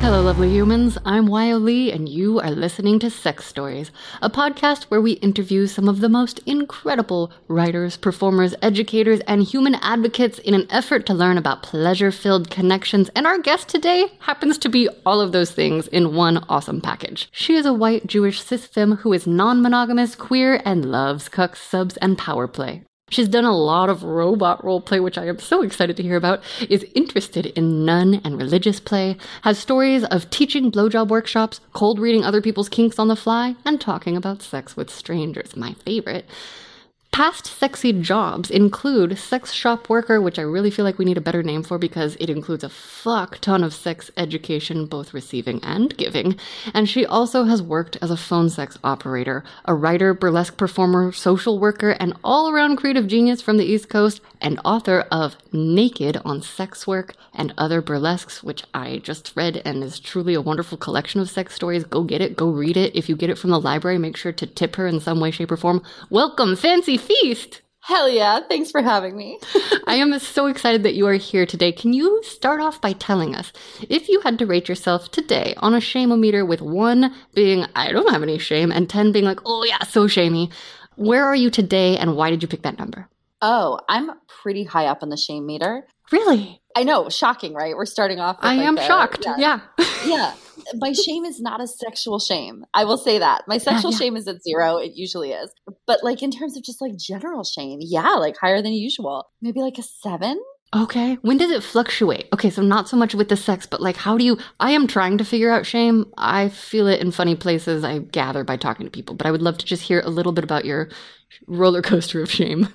Hello, lovely humans. I'm Wyo Lee, and you are listening to Sex Stories, a podcast where we interview some of the most incredible writers, performers, educators, and human advocates in an effort to learn about pleasure-filled connections. And our guest today happens to be all of those things in one awesome package. She is a white Jewish cis femme who is non-monogamous, queer, and loves cucks, subs, and power play. She's done a lot of robot roleplay, which I am so excited to hear about, is interested in nun and religious play, has stories of teaching blowjob workshops, cold reading other people's kinks on the fly, and talking about sex with strangers, my favorite. Past sexy jobs include sex shop worker, which I really feel like we need a better name for because it includes a fuck ton of sex education, both receiving and giving. And she also has worked as a phone sex operator, a writer, burlesque performer, social worker, and all-around creative genius from the East Coast, and author of Naked on Sex Work and Other Burlesques, which I just read and is truly a wonderful collection of sex stories. Go get it. Go read it. If you get it from the library, make sure to tip her in some way, shape, or form. Welcome, Fancy Feast! Hell yeah, thanks for having me. I am so excited that you are here today. Can you start off by telling us, if you had to rate yourself today on a shame-o-meter, with 1 being, I don't have any shame, and 10 being like, oh yeah, so shamey, where are you today and why did you pick that number? Oh, I'm pretty high up on the shame meter. Really? I know, shocking, right? We're starting off with I am shocked, yeah. Yeah. My shame is not a sexual shame. I will say that. My sexual shame is at 0. It usually is. But like in terms of just like general shame, yeah, like higher than usual. Maybe like a 7. Okay. When does it fluctuate? Okay, so not so much with the sex, but like how do you, I am trying to figure out shame. I feel it in funny places, I gather, by talking to people. But I would love to just hear a little bit about your roller coaster of shame.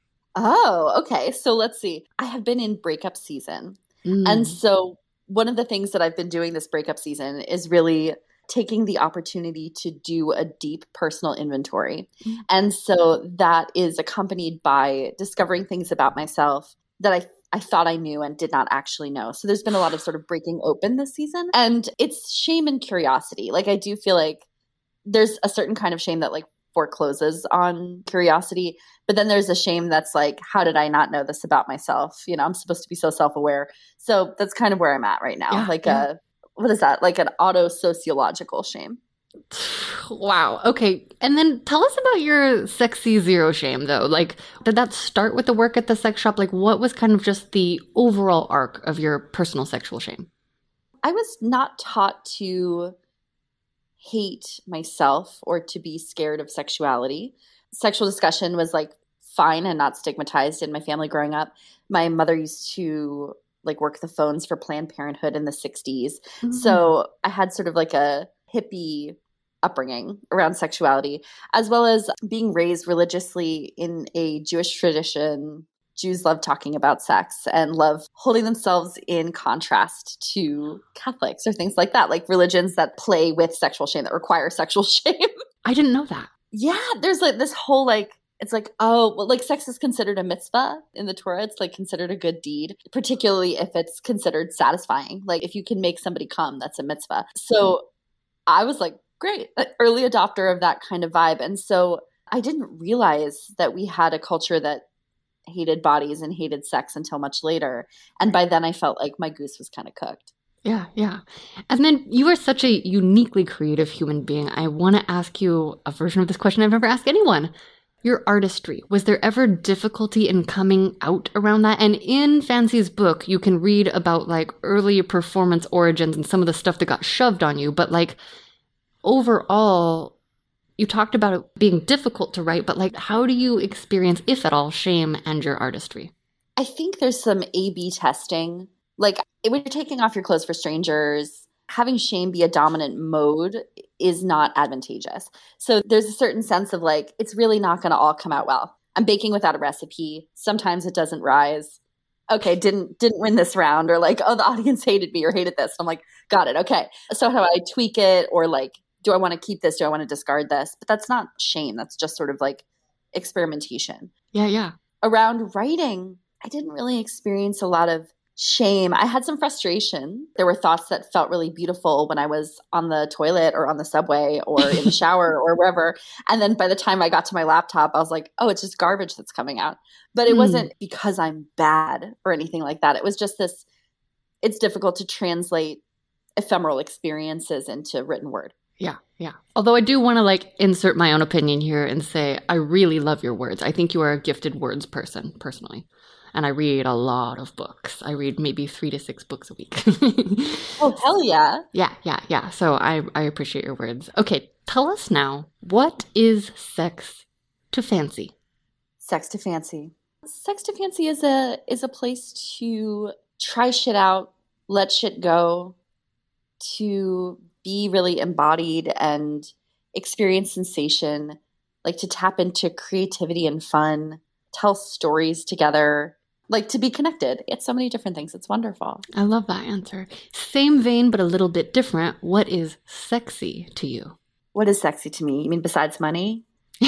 Oh, okay. So let's see. I have been in breakup season. And so one of the things that I've been doing this breakup season is really taking the opportunity to do a deep personal inventory. And so that is accompanied by discovering things about myself that I thought I knew and did not actually know. So there's been a lot of sort of breaking open this season. And it's shame and curiosity. Like I do feel like there's a certain kind of shame that like forecloses on curiosity. But then there's a shame that's like, how did I not know this about myself? You know, I'm supposed to be so self-aware. So that's kind of where I'm at right now. What is that? Like an auto-sociological shame. Wow. Okay. And then tell us about your sexy zero shame, though. Like, did that start with the work at the sex shop? Like, what was kind of just the overall arc of your personal sexual shame? I was not taught to hate myself or to be scared of sexuality. Sexual discussion was like fine and not stigmatized in my family growing up. My mother used to like work the phones for Planned Parenthood in the 60s. So I had sort of like a hippie upbringing around sexuality, as well as being raised religiously in a Jewish tradition. Jews love talking about sex and love holding themselves in contrast to Catholics or things like that, like religions that play with sexual shame, that require sexual shame. I didn't know that. Yeah, there's like this whole like, it's like, oh, well, like sex is considered a mitzvah in the Torah. It's like considered a good deed, particularly if it's considered satisfying. Like if you can make somebody come, that's a mitzvah. So I was like, great, early adopter of that kind of vibe. And so I didn't realize that we had a culture that hated bodies and hated sex until much later. And by then I felt like my goose was kind of cooked. Yeah, yeah. And then you are such a uniquely creative human being. I want to ask you a version of this question I've never asked anyone. Your artistry, was there ever difficulty in coming out around that? And in Fancy's book, you can read about like early performance origins and some of the stuff that got shoved on you. But like overall, you talked about it being difficult to write, but like how do you experience, if at all, shame and your artistry? I think there's some A/B testing. Like when you're taking off your clothes for strangers, having shame be a dominant mode is not advantageous. So there's a certain sense of like, it's really not going to all come out well. I'm baking without a recipe. Sometimes it doesn't rise. Okay, didn't win this round, or like, oh, the audience hated me or hated this. I'm like, got it. Okay. So how do I tweak it? Or like, do I want to keep this? Do I want to discard this? But that's not shame. That's just sort of like experimentation. Yeah, yeah. Around writing, I didn't really experience a lot of shame. I had some frustration. There were thoughts that felt really beautiful when I was on the toilet or on the subway or in the shower or wherever. And then by the time I got to my laptop, I was like, oh, it's just garbage that's coming out. But it wasn't because I'm bad or anything like that. It was just this, it's difficult to translate ephemeral experiences into written word. Yeah, yeah. Although I do want to like insert my own opinion here and say I really love your words. I think you are a gifted words person, personally. And I read a lot of books. I read maybe 3 to 6 books a week. Oh, hell yeah. Yeah. So I appreciate your words. Okay, tell us now, what is sex to fancy? Sex to fancy. Sex to fancy is a place to try shit out, let shit go, to be really embodied and experience sensation, like to tap into creativity and fun, tell stories together, like to be connected. It's so many different things. It's wonderful. I love that answer. Same vein, but a little bit different. What is sexy to you? What is sexy to me? You mean besides money?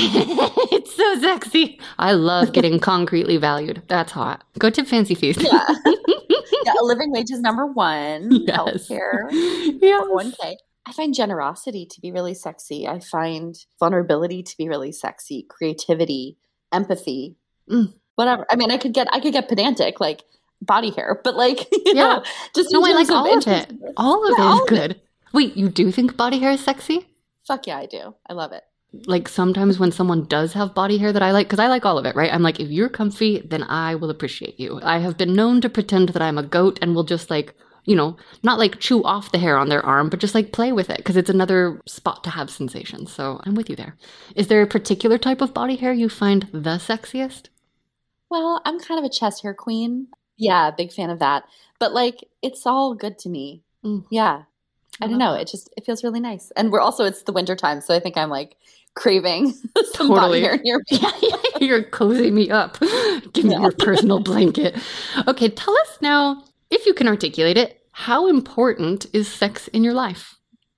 It's so sexy. I love getting concretely valued. That's hot. Go to Fancy Feast. Yeah. Yeah, a living wage is number one. Yes. Healthcare. Yes. 401k. I find generosity to be really sexy. I find vulnerability to be really sexy. Creativity, empathy, whatever. I mean, I could get pedantic, like body hair, but like, you know, just no, I like all of it. All of it is good. Wait, you do think body hair is sexy? Fuck yeah, I do. I love it. Like sometimes when someone does have body hair that I like, because I like all of it, right? I'm like, if you're comfy, then I will appreciate you. I have been known to pretend that I'm a goat and will just like, you know, not like chew off the hair on their arm, but just like play with it because it's another spot to have sensations. So I'm with you there. Is there a particular type of body hair you find the sexiest? Well, I'm kind of a chest hair queen. Yeah, big fan of that. But like, it's all good to me. Yeah. I don't know. It feels really nice. And it's the winter time. So I think I'm like craving some body hair near me. You're cozying me up. Give me your personal blanket. Okay, tell us now, if you can articulate it, how important is sex in your life?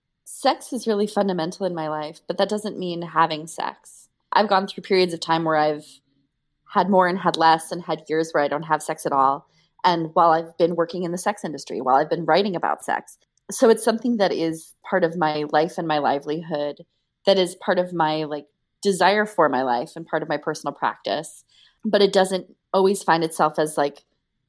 Sex is really fundamental in my life, but that doesn't mean having sex. I've gone through periods of time where I've had more and had less and had years where I don't have sex at all. And while I've been working in the sex industry, while I've been writing about sex. So it's something that is part of my life and my livelihood, that is part of my like desire for my life and part of my personal practice. But it doesn't always find itself as like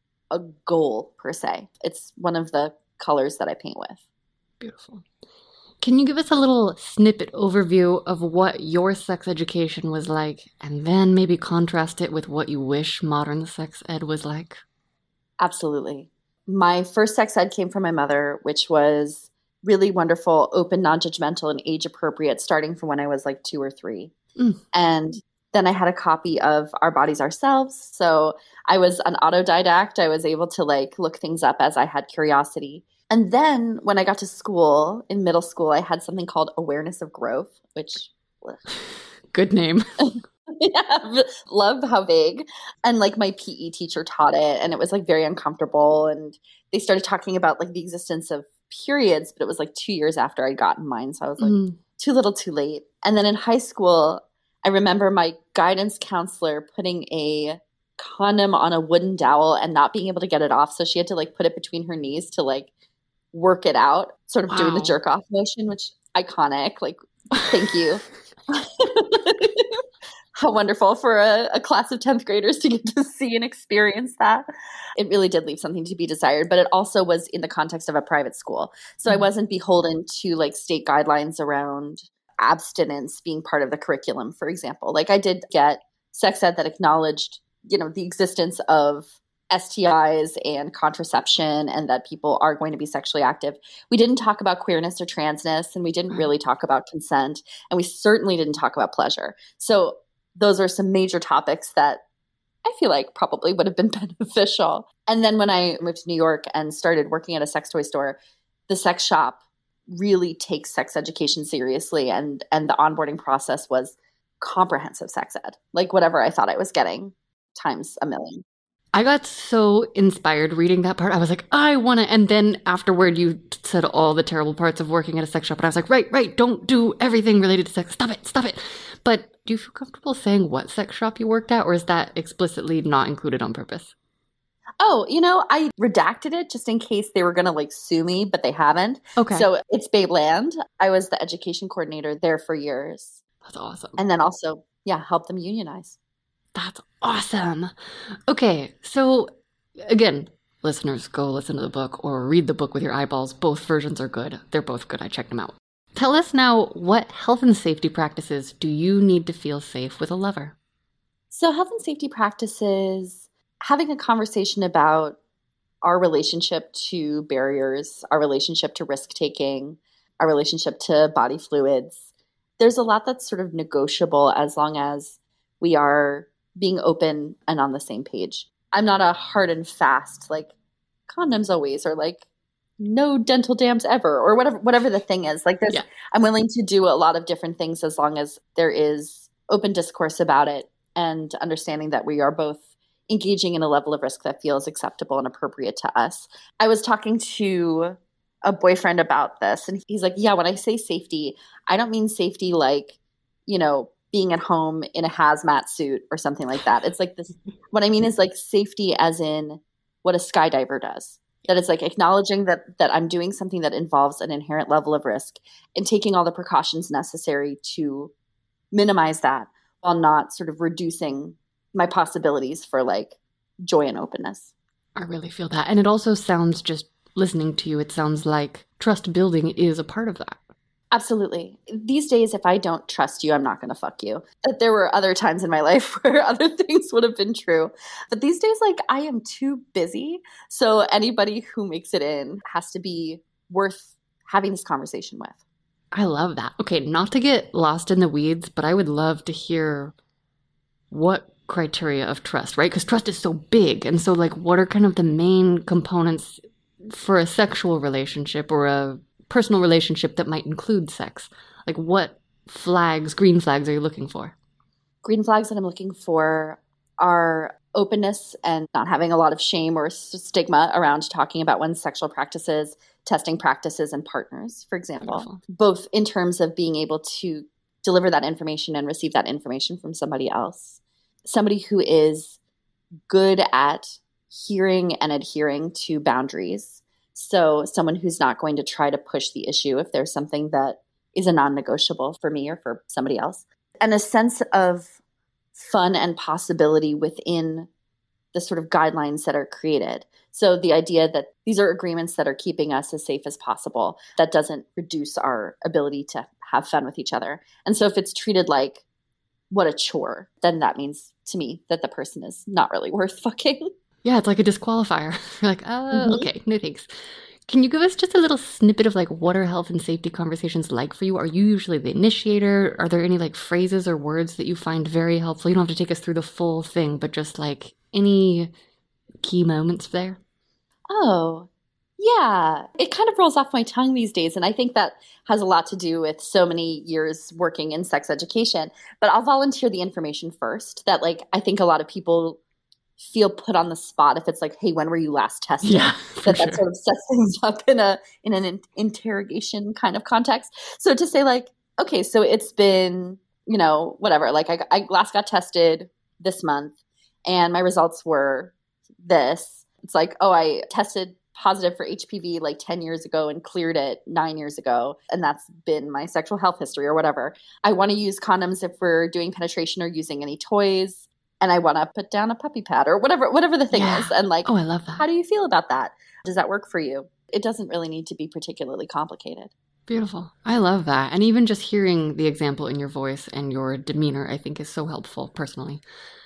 a goal per se. It's one of the colors that I paint with. Beautiful. Can you give us a little snippet overview of what your sex education was like, and then maybe contrast it with what you wish modern sex ed was like? Absolutely. My first sex ed came from my mother, which was really wonderful, open, non-judgmental, and age-appropriate, starting from when I was like 2 or 3. And then I had a copy of Our Bodies, Ourselves. So I was an autodidact. I was able to like look things up as I had curiosity. And then when I got to school, in middle school, I had something called Awareness of Growth, which... Good name. Yeah, love how vague. And like my PE teacher taught it, and it was like very uncomfortable. And they started talking about like the existence of periods, but it was like 2 years after I'd gotten mine. So I was like, too little, too late. And then in high school, I remember my guidance counselor putting a condom on a wooden dowel and not being able to get it off. So she had to like put it between her knees to like work it out, sort of doing the jerk off motion, which iconic. Like, thank you. How wonderful for a class of 10th graders to get to see and experience that. It really did leave something to be desired, but it also was in the context of a private school. So I wasn't beholden to like state guidelines around abstinence being part of the curriculum, for example. Like I did get sex ed that acknowledged, you know, the existence of STIs and contraception and that people are going to be sexually active. We didn't talk about queerness or transness, and we didn't really talk about consent, and we certainly didn't talk about pleasure. So those are some major topics that I feel like probably would have been beneficial. And then when I moved to New York and started working at a sex toy store, the sex shop really takes sex education seriously. And the onboarding process was comprehensive sex ed, like whatever I thought I was getting times a million. I got so inspired reading that part. I was like, I want to. And then afterward, you said all the terrible parts of working at a sex shop. And I was like, right, don't do everything related to sex. Stop it. But do you feel comfortable saying what sex shop you worked at, or is that explicitly not included on purpose? Oh, you know, I redacted it just in case they were going to like sue me, but they haven't. Okay. So it's Babeland. I was the education coordinator there for years. That's awesome. And then also, help them unionize. That's awesome. Okay, so again, listeners, go listen to the book or read the book with your eyeballs. Both versions are good. They're both good. I checked them out. Tell us now, what health and safety practices do you need to feel safe with a lover? So health and safety practices, having a conversation about our relationship to barriers, our relationship to risk-taking, our relationship to body fluids. There's a lot that's sort of negotiable as long as we are being open and on the same page. I'm not a hard and fast, like, condoms always, or like no dental dams ever, or whatever the thing is. Like, I'm willing to do a lot of different things as long as there is open discourse about it and understanding that we are both engaging in a level of risk that feels acceptable and appropriate to us. I was talking to a boyfriend about this, and he's like, yeah, when I say safety, I don't mean safety like, being at home in a hazmat suit or something like that. It's like this, what I mean is like safety as in what a skydiver does. That it's like acknowledging that I'm doing something that involves an inherent level of risk and taking all the precautions necessary to minimize that while not sort of reducing my possibilities for like joy and openness. I really feel that. And it also sounds, just listening to you, it sounds like trust building is a part of that. Absolutely. These days, if I don't trust you, I'm not going to fuck you. There were other times in my life where other things would have been true. But these days, like, I am too busy. So anybody who makes it in has to be worth having this conversation with. I love that. Okay, not to get lost in the weeds, but I would love to hear what criteria of trust, right? Because trust is so big. And so, like, what are kind of the main components for a sexual relationship or a personal relationship that might include sex? Like, what green flags are you looking for? Green flags that I'm looking for are openness and not having a lot of shame or stigma around talking about one's sexual practices, testing practices, and partners, for example. Wonderful. Both in terms of being able to deliver that information and receive that information from somebody else. Somebody who is good at hearing and adhering to boundaries. So someone who's not going to try to push the issue if there's something that is a non-negotiable for me or for somebody else. And a sense of fun and possibility within the sort of guidelines that are created. So the idea that these are agreements that are keeping us as safe as possible, that doesn't reduce our ability to have fun with each other. And so if it's treated like what a chore, then that means to me that the person is not really worth fucking. Yeah, it's like a disqualifier. You're like, okay, no thanks. Can you give us just a little snippet of like what are health and safety conversations like for you? Are you usually the initiator? Are there any like phrases or words that you find very helpful? You don't have to take us through the full thing, but just like any key moments there? Oh, yeah. It kind of rolls off my tongue these days. And I think that has a lot to do with so many years working in sex education. But I'll volunteer the information first that like I think a lot of people feel put on the spot if it's like, hey, when were you last tested? Yeah, that sort of sets things up in an interrogation kind of context. So to say like, okay, so it's been, whatever, like I last got tested this month and my results were this. It's like, oh, I tested positive for HPV like 10 years ago and cleared it 9 years ago. And that's been my sexual health history or whatever. I want to use condoms if we're doing penetration or using any toys. And I want to put down a puppy pad or whatever the thing is. And like, oh, I love that. How do you feel about that? Does that work for you? It doesn't really need to be particularly complicated. Beautiful. I love that. And even just hearing the example in your voice and your demeanor, I think is so helpful personally.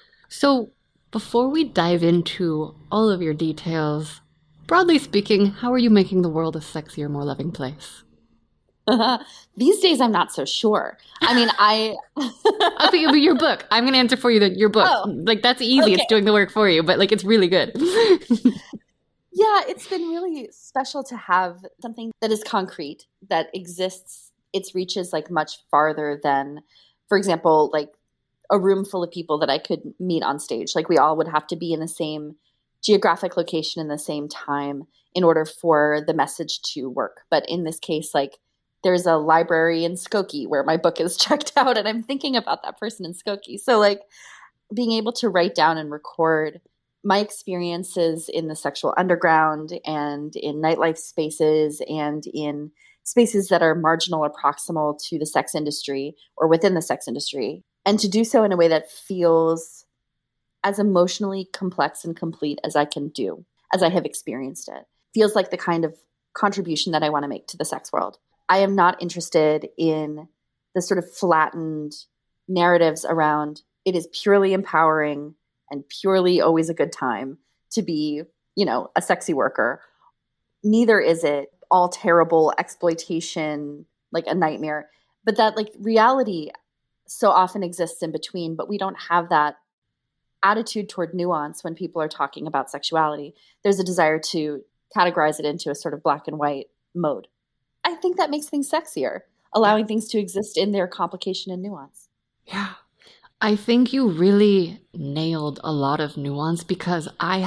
So before we dive into all of your details, broadly speaking, how are you making the world a sexier, more loving place? These days, I'm not so sure. I mean, I'll think of your book. I'm going to answer for you your book. Oh, like, that's easy. Okay. It's doing the work for you, but like, it's really good. Yeah, it's been really special to have something that is concrete, that exists. Its reaches like much farther than, for example, like a room full of people that I could meet on stage. Like we all would have to be in the same geographic location in the same time in order for the message to work. But in this case, like, there's a library in Skokie where my book is checked out and I'm thinking about that person in Skokie. So like being able to write down and record my experiences in the sexual underground and in nightlife spaces and in spaces that are marginal or proximal to the sex industry or within the sex industry. And to do so in a way that feels as emotionally complex and complete as I can do. as I have experienced it. Feels like the kind of contribution that I want to make to the sex world. I am not interested in the sort of flattened narratives around it is purely empowering and purely always a good time to be, a sexy worker. Neither is it all terrible exploitation, like a nightmare, but that like reality so often exists in between, but we don't have that attitude toward nuance when people are talking about sexuality. There's a desire to categorize it into a sort of black and white mode. I think that makes things sexier, allowing things to exist in their complication and nuance. Yeah. I think you really nailed a lot of nuance because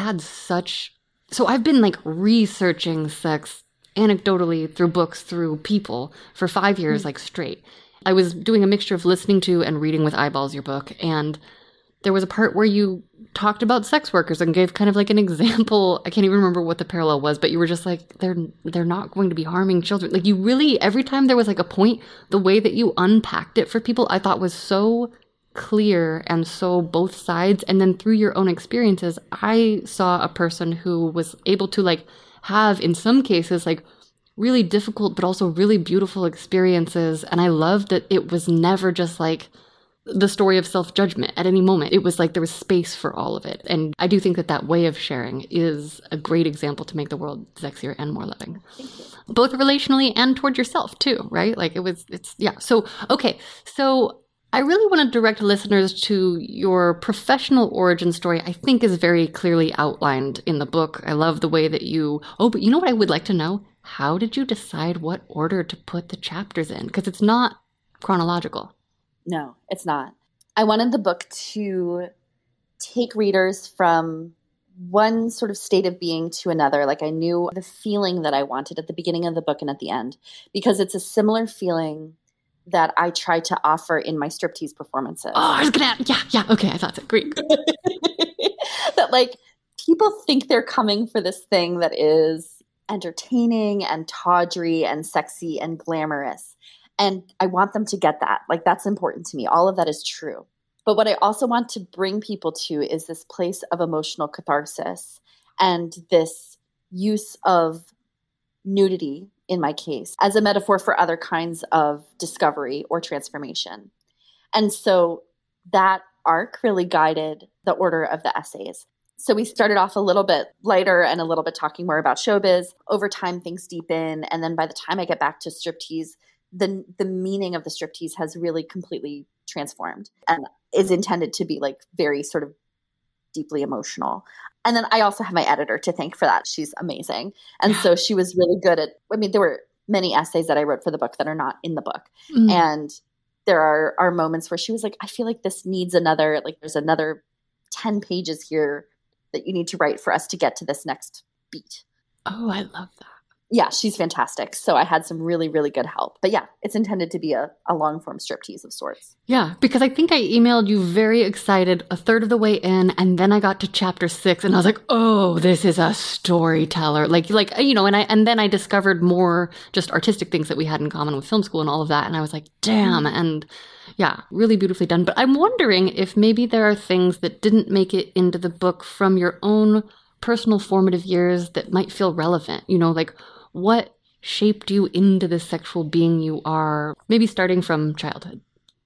so I've been like researching sex anecdotally through books, through people for 5 years, like straight. I was doing a mixture of listening to and reading with eyeballs your book. And there was a part where you talked about sex workers and gave kind of like an example. I can't even remember what the parallel was, but you were just like, they're not going to be harming children. Like you really, every time there was like a point, the way that you unpacked it for people, I thought was so clear and so both sides. And then through your own experiences, I saw a person who was able to like have, in some cases, like really difficult, but also really beautiful experiences. And I loved that it was never just like the story of self-judgment at any moment. It was like there was space for all of it. And I do think that way of sharing is a great example to make the world sexier and more loving. Both relationally and toward yourself too, right? Like So, okay. So I really want to direct listeners to your professional origin story. I think is very clearly outlined in the book. I love the way that but you know what I would like to know? How did you decide what order to put the chapters in? Because it's not chronological. No, it's not. I wanted the book to take readers from one sort of state of being to another. Like I knew the feeling that I wanted at the beginning of the book and at the end, because it's a similar feeling that I try to offer in my striptease performances. Oh, I was gonna, yeah. Okay, I thought so. Great. That like people think they're coming for this thing that is entertaining and tawdry and sexy and glamorous. And I want them to get that. Like that's important to me. All of that is true. But what I also want to bring people to is this place of emotional catharsis and this use of nudity, in my case, as a metaphor for other kinds of discovery or transformation. And so that arc really guided the order of the essays. So we started off a little bit lighter and a little bit talking more about showbiz. Over time, things deepen. And then by the time I get back to striptease, the meaning of the striptease has really completely transformed and is intended to be like very sort of deeply emotional. And then I also have my editor to thank for that. She's amazing. And so she was really good there were many essays that I wrote for the book that are not in the book. Mm. And there are moments where she was like, I feel like this needs there's another 10 pages here that you need to write for us to get to this next beat. Oh, I love that. Yeah, she's fantastic. So I had some really, really good help. But yeah, it's intended to be a long-form striptease of sorts. Yeah, because I think I emailed you very excited a third of the way in, and then I got to chapter 6, and I was like, oh, this is a storyteller. And then I discovered more just artistic things that we had in common with film school and all of that, and I was like, damn, and yeah, really beautifully done. But I'm wondering if maybe there are things that didn't make it into the book from your own personal formative years that might feel relevant, like what shaped you into the sexual being you are, maybe starting from childhood?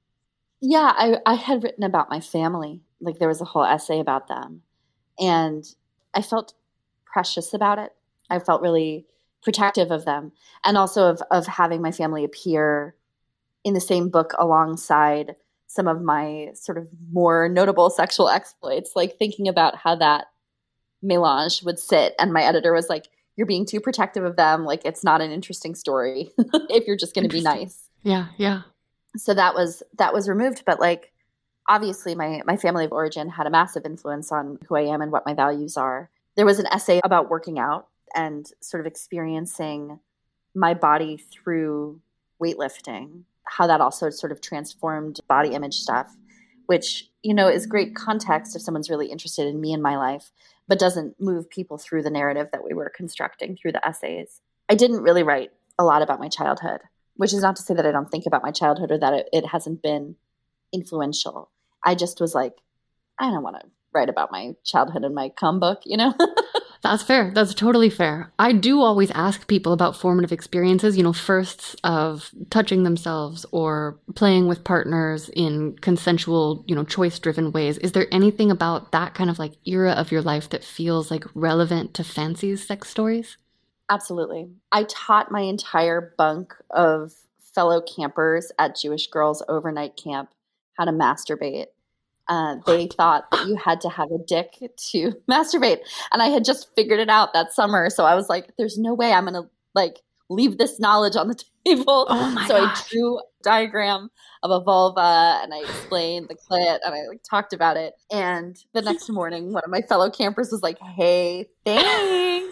Yeah, I had written about my family. Like there was a whole essay about them. And I felt precious about it. I felt really protective of them. And also of having my family appear in the same book alongside some of my sort of more notable sexual exploits, like thinking about how that melange would sit. And my editor was like, you're being too protective of them. Like it's not an interesting story if you're just going to be nice. Yeah. So that was removed. But like, obviously my family of origin had a massive influence on who I am and what my values are. There was an essay about working out and sort of experiencing my body through weightlifting, how that also sort of transformed body image stuff, which, is great context if someone's really interested in me and my life, but doesn't move people through the narrative that we were constructing through the essays. I didn't really write a lot about my childhood, which is not to say that I don't think about my childhood or that it hasn't been influential. I just was like, I don't want to write about my childhood in my cum book, That's fair. That's totally fair. I do always ask people about formative experiences, firsts of touching themselves or playing with partners in consensual, choice-driven ways. Is there anything about that kind of like era of your life that feels like relevant to Fancy's sex stories? Absolutely. I taught my entire bunk of fellow campers at Jewish Girls Overnight Camp how to masturbate. They thought that you had to have a dick to masturbate. And I had just figured it out that summer. So I was like, there's no way I'm going to like leave this knowledge on the table. Oh my so gosh. I drew a diagram of a vulva and I explained the clit and I like talked about it. And the next morning, one of my fellow campers was like, hey, thanks.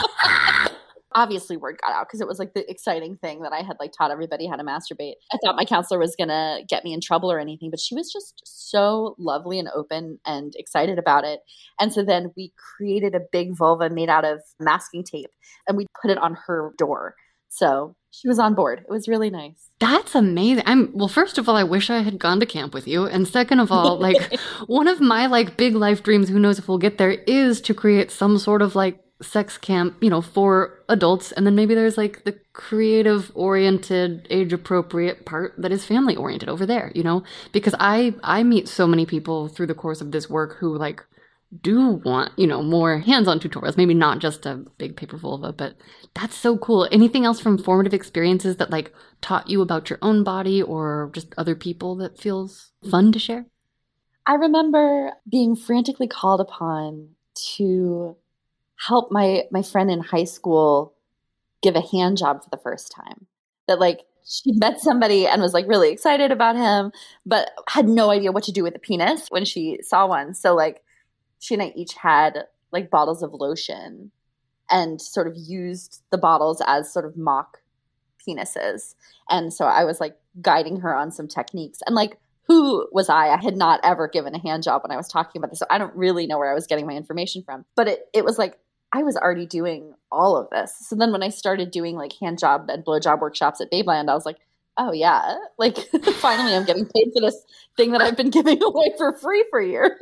Obviously word got out because it was like the exciting thing that I had like taught everybody how to masturbate. I thought my counselor was going to get me in trouble or anything, but she was just so lovely and open and excited about it. And so then we created a big vulva made out of masking tape and we put it on her door. So she was on board. It was really nice. That's amazing. Well, first of all, I wish I had gone to camp with you. And second of all, like one of my like big life dreams, who knows if we'll get there, is to create some sort of like sex camp, for adults. And then maybe there's like the creative oriented, age appropriate part that is family oriented over there, because I meet so many people through the course of this work who like do want, more hands-on tutorials, maybe not just a big paper vulva, but that's so cool. Anything else from formative experiences that like taught you about your own body or just other people that feels fun to share? I remember being frantically called upon to help my friend in high school give a hand job for the first time. That like she met somebody and was like really excited about him, but had no idea what to do with the penis when she saw one. So like she and I each had like bottles of lotion and sort of used the bottles as sort of mock penises. And so I was like guiding her on some techniques. And like, who was I? I had not ever given a hand job when I was talking about this. So I don't really know where I was getting my information from. But it was like, I was already doing all of this. So then when I started doing like hand job and blow job workshops at Babeland, I was like, oh yeah, like finally I'm getting paid for this thing that I've been giving away for free for years.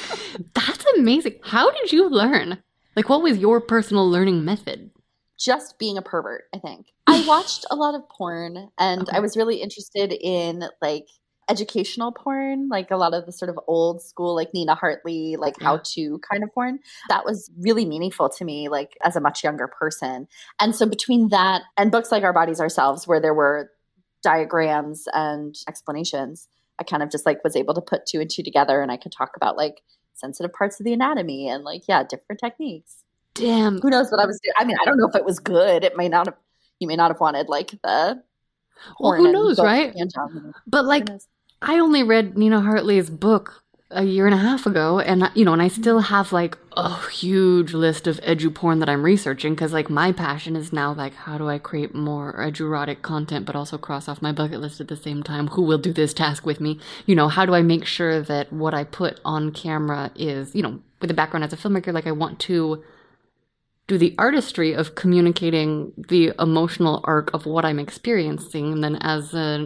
That's amazing. How did you learn? Like what was your personal learning method? Just being a pervert, I think. I watched a lot of porn and I was really interested in like educational porn, like a lot of the sort of old school, like Nina Hartley, like how-to kind of porn. That was really meaningful to me, like as a much younger person. And so between that and books like Our Bodies, Ourselves, where there were diagrams and explanations, I kind of just like was able to put two and two together and I could talk about like sensitive parts of the anatomy and like, different techniques. Damn. Who knows what I was doing? I mean, I don't know if it was good. It may not have, you may not have wanted like the well, who knows, right? But like, I only read Nina Hartley's book a year and a half ago, and and I still have like a huge list of edu-porn that I'm researching because like my passion is now like, how do I create more edu-erotic content but also cross off my bucket list at the same time? Who will do this task with me? How do I make sure that what I put on camera is, with a background as a filmmaker, like I want to do the artistry of communicating the emotional arc of what I'm experiencing. And then as a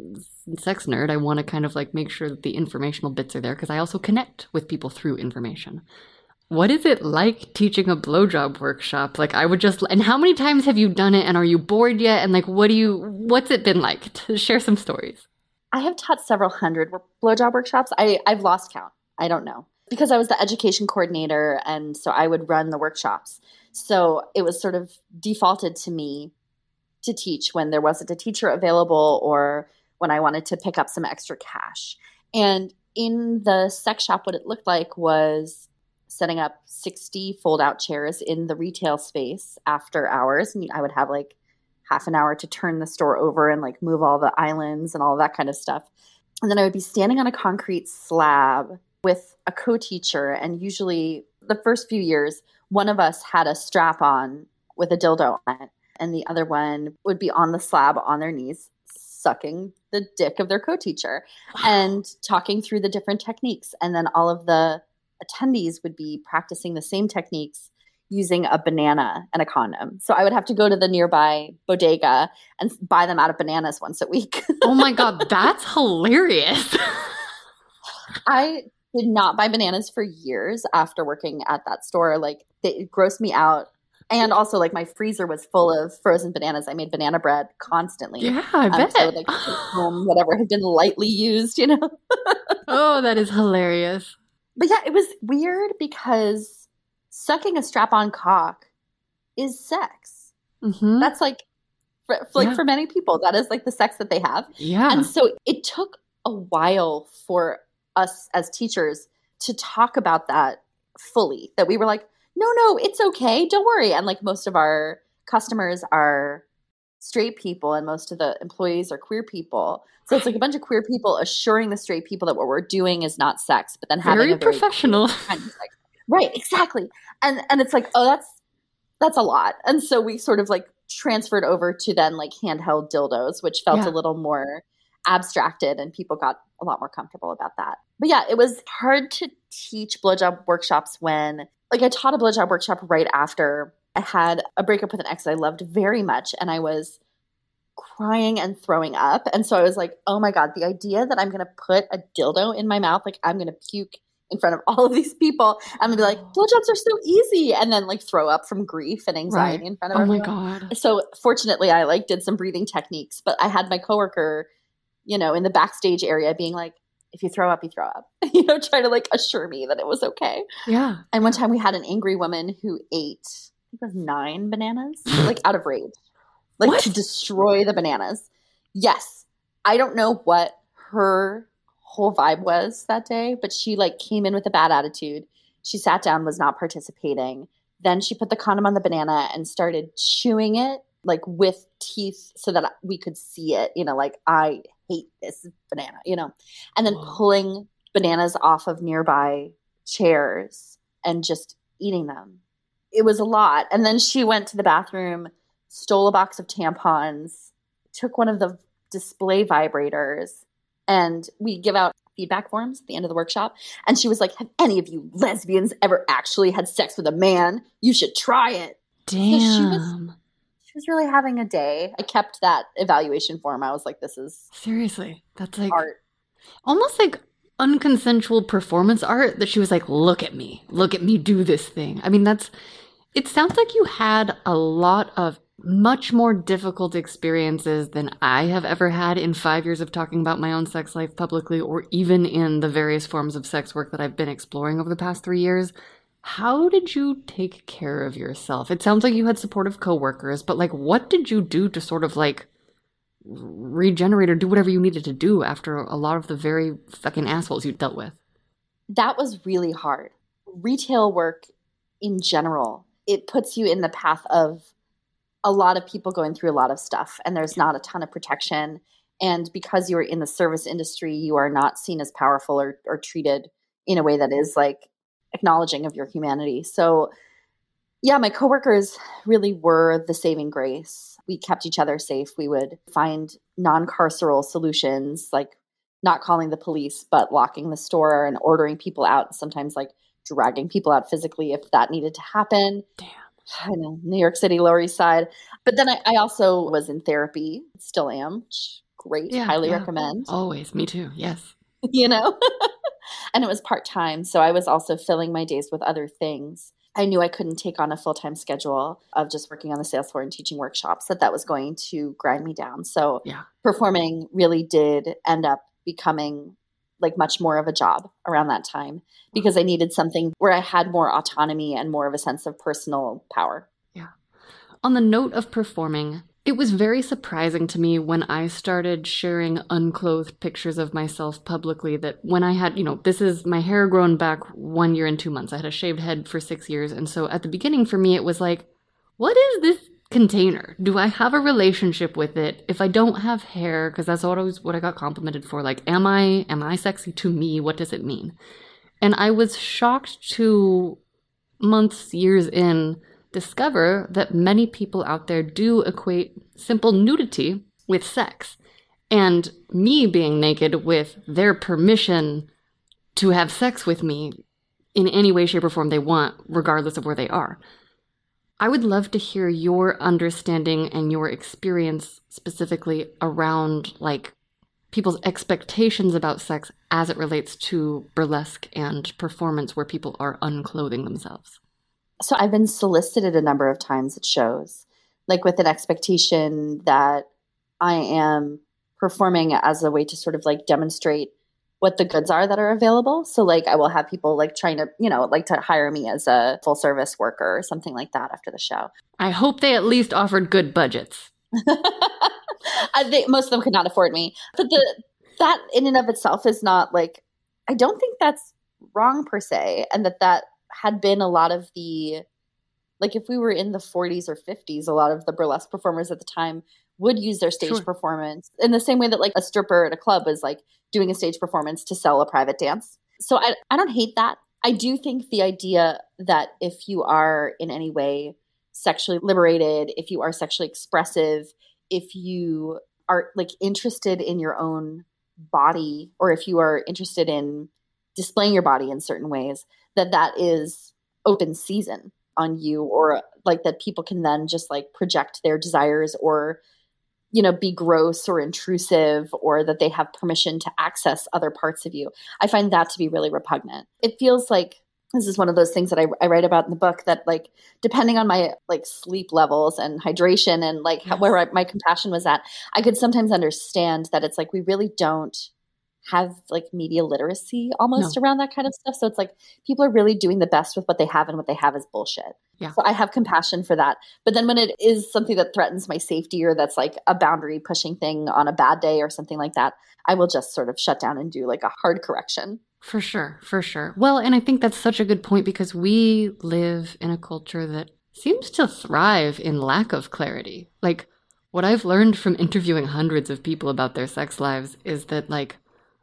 sex nerd, I want to kind of like make sure that the informational bits are there because I also connect with people through information. What is it like teaching a blowjob workshop? Like and how many times have you done it and are you bored yet? And like, what's it been like? To share some stories. I have taught several hundred blowjob workshops. I've lost count. I don't know. Because I was the education coordinator and so I would run the workshops. So it was sort of defaulted to me to teach when there wasn't a teacher available or when I wanted to pick up some extra cash. And in the sex shop, what it looked like was setting up 60 fold-out chairs in the retail space after hours. And I would have like half an hour to turn the store over and like move all the islands and all that kind of stuff. And then I would be standing on a concrete slab with a co-teacher. And usually the first few years, one of us had a strap on with a dildo on it. And the other one would be on the slab on their knees, sucking the dick of their co-teacher and talking through the different techniques. And then all of the attendees would be practicing the same techniques using a banana and a condom. So I would have to go to the nearby bodega and buy them out of bananas once a week. Oh my God, that's hilarious. I did not buy bananas for years after working at that store. Like it grossed me out. And also like my freezer was full of frozen bananas. I made banana bread constantly. Yeah, I bet. So I would like take home whatever had been lightly used, you know? Oh, that is hilarious. But yeah, it was weird because sucking a strap-on cock is sex. Mm-hmm. That's like for many people, that is like the sex that they have. Yeah. And so it took a while for us as teachers to talk about that fully, that we were like, no, it's okay. Don't worry. And like most of our customers are straight people and most of the employees are queer people. So it's like a bunch of queer people assuring the straight people that what we're doing is not sex, but then having a very professional kind of sex. Right, exactly. And it's like, oh, that's a lot. And so we sort of like transferred over to then like handheld dildos, which felt a little more abstracted and people got a lot more comfortable about that. But yeah, it was hard to teach blowjob workshops when like I taught a blowjob workshop right after I had a breakup with an ex that I loved very much and I was crying and throwing up. And so I was like, oh my God, the idea that I'm going to put a dildo in my mouth, like I'm going to puke in front of all of these people. I'm going to be like, blowjobs are so easy. And then like throw up from grief and anxiety in front of everyone. Oh my God. So fortunately I like did some breathing techniques, but I had my coworker, you know, in the backstage area being like, if you throw up, you throw up, you know, trying to like assure me that it was okay. Yeah. And one time we had an angry woman who ate, I think it was 9 bananas, like out of rage, like to destroy the bananas. Yes. I don't know what her whole vibe was that day, but she like came in with a bad attitude. She sat down, was not participating. Then she put the condom on the banana and started chewing it like with teeth so that we could see it, you know, like I hate this banana, you know, and then pulling bananas off of nearby chairs and just eating them. It was a lot. And then she went to the bathroom, stole a box of tampons, took one of the display vibrators, and we give out feedback forms at the end of the workshop. And she was like, have any of you lesbians ever actually had sex with a man? You should try it. Damn. So she was really having a day. I kept that evaluation form. I was like, this is seriously, that's like art. Almost like unconsensual performance art that she was like, look at me do this thing. I mean, it sounds like you had a lot of much more difficult experiences than I have ever had in 5 years of talking about my own sex life publicly, or even in the various forms of sex work that I've been exploring over the past 3 years. How did you take care of yourself? It sounds like you had supportive coworkers, but like, what did you do to sort of like regenerate or do whatever you needed to do after a lot of the very fucking assholes you dealt with? That was really hard. Retail work in general, it puts you in the path of a lot of people going through a lot of stuff, and there's not a ton of protection. And because you're in the service industry, you are not seen as powerful or treated in a way that is like acknowledging of your humanity. So yeah, my coworkers really were the saving grace. We kept each other safe. We would find non-carceral solutions, like not calling the police, but locking the store and ordering people out, sometimes like dragging people out physically if that needed to happen. Damn. I know, New York City, Lower East Side. But then I also was in therapy, still am. Great, highly recommend. Always, me too, yes. You know? And it was part-time, so I was also filling my days with other things. I knew I couldn't take on a full-time schedule of just working on the sales floor and teaching workshops, that was going to grind me down. So performing really did end up becoming like much more of a job around that time, because I needed something where I had more autonomy and more of a sense of personal power. Yeah. On the note of performing, it was very surprising to me when I started sharing unclothed pictures of myself publicly that when I had, this is my hair grown back 1 year and 2 months. I had a shaved head for 6 years. And so at the beginning for me, it was like, what is this container? Do I have a relationship with it? If I don't have hair, because that's always what I got complimented for. Like, am I sexy to me? What does it mean? And I was shocked to months, years in, discover that many people out there do equate simple nudity with sex. And me being naked with their permission to have sex with me in any way, shape, or form they want, regardless of where they are. I would love to hear your understanding and your experience specifically around, like, people's expectations about sex as it relates to burlesque and performance where people are unclothing themselves? So I've been solicited a number of times at shows, like with an expectation that I am performing as a way to sort of like demonstrate what the goods are that are available. So like I will have people like trying to, like to hire me as a full service worker or something like that after the show. I hope they at least offered good budgets. I think most of them could not afford me. But that in and of itself is not like, I don't think that's wrong per se. And that had been a lot of the, like if we were in the 40s or 50s, a lot of the burlesque performers at the time would use their stage performance in the same way that like a stripper at a club is like doing a stage performance to sell a private dance. So I don't hate that. I do think the idea that if you are in any way sexually liberated, if you are sexually expressive, if you are like interested in your own body, or if you are interested in displaying your body in certain ways, that is open season on you, or like that people can then just like project their desires or be gross or intrusive, or that they have permission to access other parts of you. I find that to be really repugnant. It feels like this is one of those things that I write about in the book, that like depending on my like sleep levels and hydration and like where my compassion was at, I could sometimes understand that it's like we really don't have like media literacy almost around that kind of stuff. So it's like people are really doing the best with what they have, and what they have is bullshit. Yeah. So I have compassion for that. But then when it is something that threatens my safety, or that's like a boundary pushing thing on a bad day or something like that, I will just sort of shut down and do like a hard correction. For sure, for sure. Well, and I think that's such a good point, because we live in a culture that seems to thrive in lack of clarity. Like what I've learned from interviewing hundreds of people about their sex lives is that like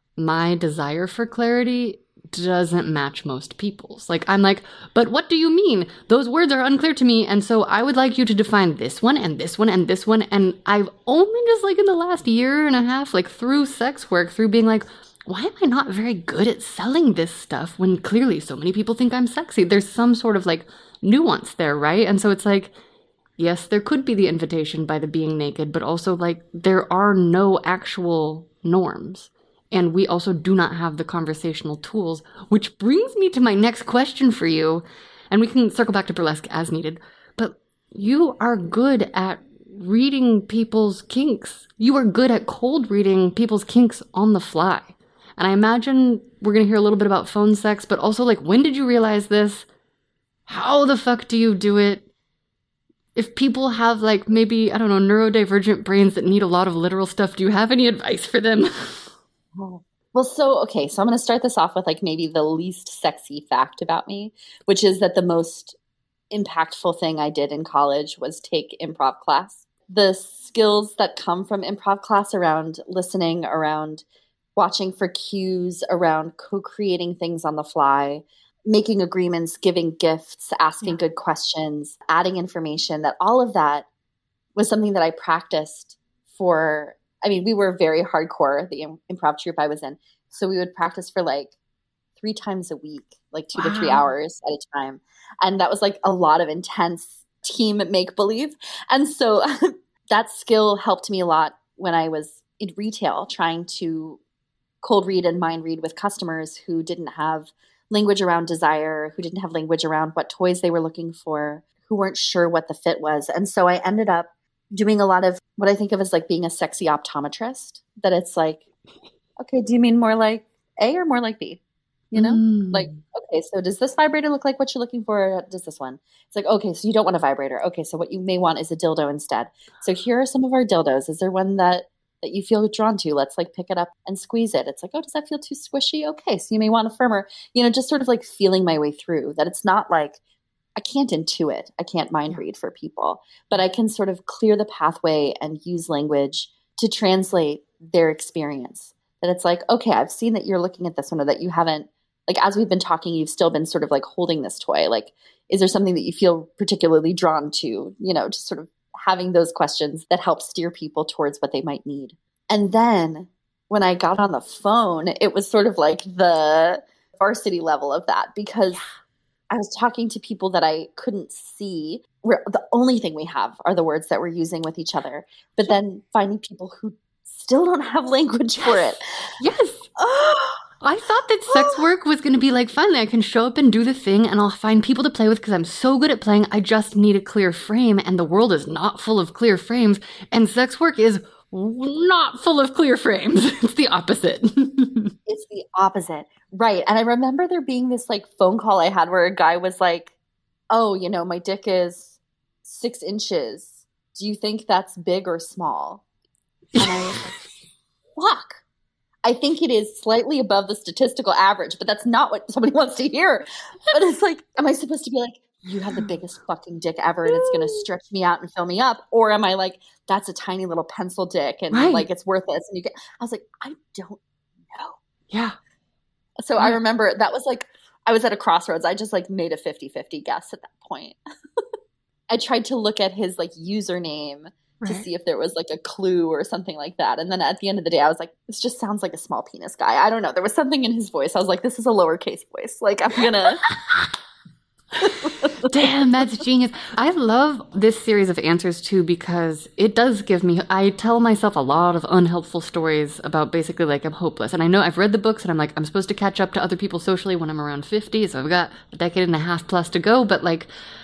my desire for clarity doesn't match most people's. Like, I'm like, but what do you mean? Those words are unclear to me. And so I would like you to define this one and this one and this one. And I've only just like in the last year and a half, like through sex work, through being like, why am I not very good at selling this stuff when clearly so many people think I'm sexy? There's some sort of like nuance there, right? And so it's like, yes, there could be the invitation by the being naked, but also like there are no actual norms. And we also do not have the conversational tools, which brings me to my next question for you. And we can circle back to burlesque as needed. But you are good at reading people's kinks. You are good at cold reading people's kinks on the fly. And I imagine we're going to hear a little bit about phone sex, but also like, when did you realize this? How the fuck do you do it? If people have like maybe, I don't know, neurodivergent brains that need a lot of literal stuff, do you have any advice for them? Well, so I'm going to start this off with like maybe the least sexy fact about me, which is that the most impactful thing I did in college was take improv class. The skills that come from improv class around listening, around watching for cues, around co-creating things on the fly, making agreements, giving gifts, asking good questions, adding information, that all of that was something that I practiced for. I mean, we were very hardcore, the improv troupe I was in. So we would practice for like 3 times a week, like 2 to 3 hours at a time. And that was like a lot of intense team make-believe. And so that skill helped me a lot when I was in retail, trying to cold read and mind read with customers who didn't have language around desire, who didn't have language around what toys they were looking for, who weren't sure what the fit was. And so I ended up doing a lot of what I think of as like being a sexy optometrist, that it's like, okay, do you mean more like A or more like B? You know, like, okay, so does this vibrator look like what you're looking for? Or does this one? It's like, okay, so you don't want a vibrator. Okay, so what you may want is a dildo instead. So here are some of our dildos. Is there one that you feel drawn to? Let's like pick it up and squeeze it. It's like, oh, does that feel too squishy? Okay, so you may want a firmer, just sort of like feeling my way through that. It's not like, I can't intuit, I can't mind read for people, but I can sort of clear the pathway and use language to translate their experience. That it's like, okay, I've seen that you're looking at this one, or that you haven't, like, as we've been talking, you've still been sort of like holding this toy. Like, is there something that you feel particularly drawn to? Just sort of having those questions that help steer people towards what they might need. And then when I got on the phone, it was sort of like the varsity level of that, because I was talking to people that I couldn't see. The only thing we have are the words that we're using with each other. But then finding people who still don't have language for it. Yes. I thought that sex work was going to be like, finally, I can show up and do the thing and I'll find people to play with because I'm so good at playing. I just need a clear frame, and the world is not full of clear frames. And sex work is not full of clear frames. It's the opposite. It's the opposite. Right. And I remember there being this like phone call I had where a guy was like, oh, you know, my dick is 6 inches. Do you think that's big or small? And I was like, fuck. I think it is slightly above the statistical average, but that's not what somebody wants to hear. But it's like, am I supposed to be like, you have the biggest fucking dick ever and it's going to stretch me out and fill me up? Or am I like, that's a tiny little pencil dick and like it's worthless? And I was like, I don't know. Yeah. So I remember that was like, I was at a crossroads. I just like made a 50-50 guess at that point. I tried to look at his like username to see if there was like a clue or something like that. And then at the end of the day, I was like, this just sounds like a small penis guy. I don't know. There was something in his voice. I was like, this is a lowercase voice. Like, I'm going to. Damn, that's genius. I love this series of answers too, because it does give me, I tell myself a lot of unhelpful stories about basically like I'm hopeless. And I know I've read the books and I'm like, I'm supposed to catch up to other people socially when I'm around 50. So I've got a decade and a half plus to go. But like,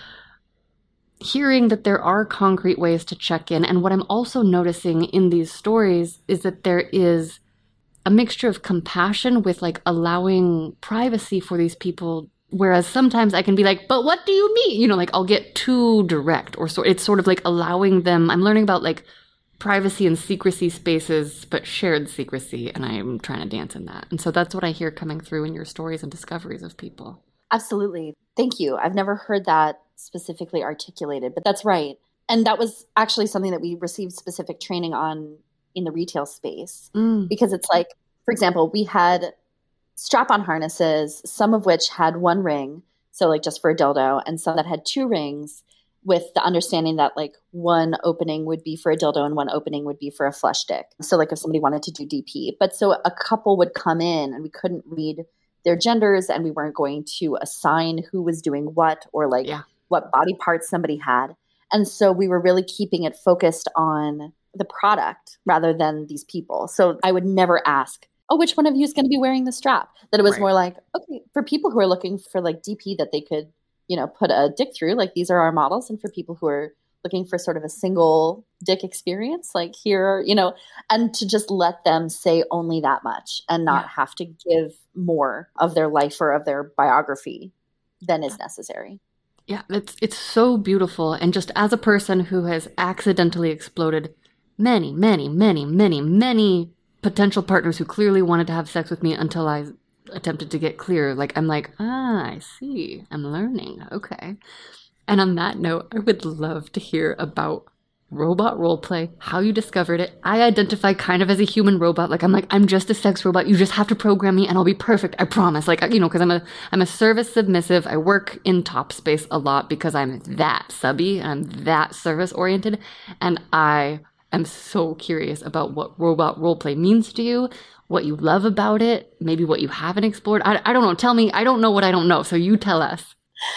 hearing that there are concrete ways to check in. And what I'm also noticing in these stories is that there is a mixture of compassion with like allowing privacy for these people. Whereas sometimes I can be like, but what do you mean? You know, like I'll get too direct, or so it's sort of like allowing them. I'm learning about like privacy and secrecy spaces, but shared secrecy. And I'm trying to dance in that. And so that's what I hear coming through in your stories and discoveries of people. Absolutely. Thank you. I've never heard that specifically articulated, but that's right. And that was actually something that we received specific training on in the retail space, because it's like, for example, we had strap-on harnesses, some of which had 1 ring, so like just for a dildo, and some that had 2 rings, with the understanding that like 1 opening would be for a dildo and 1 opening would be for a flush stick. So like if somebody wanted to do DP, but so a couple would come in and we couldn't read their genders and we weren't going to assign who was doing what, or like what body parts somebody had. And so we were really keeping it focused on the product rather than these people. So I would never ask, oh, which one of you is going to be wearing the strap? That it was more like, okay, for people who are looking for like DP that they could, you know, put a dick through, like these are our models. And for people who are looking for sort of a single dick experience, like here, you know, and to just let them say only that much and not have to give more of their life or of their biography than is necessary. Yeah, it's so beautiful. And just as a person who has accidentally exploded many, many, many, many, many potential partners who clearly wanted to have sex with me until I attempted to get clear, like, I'm like, I see. I'm learning. Okay. And on that note, I would love to hear about robot roleplay, how you discovered it. I identify kind of as a human robot. Like, I'm just a sex robot. You just have to program me and I'll be perfect. I promise. Like, you know, because I'm a service submissive. I work in top space a lot because I'm that subby and I'm that service oriented. And I am so curious about what robot roleplay means to you, what you love about it, maybe what you haven't explored. I don't know. Tell me. I don't know what I don't know. So you tell us.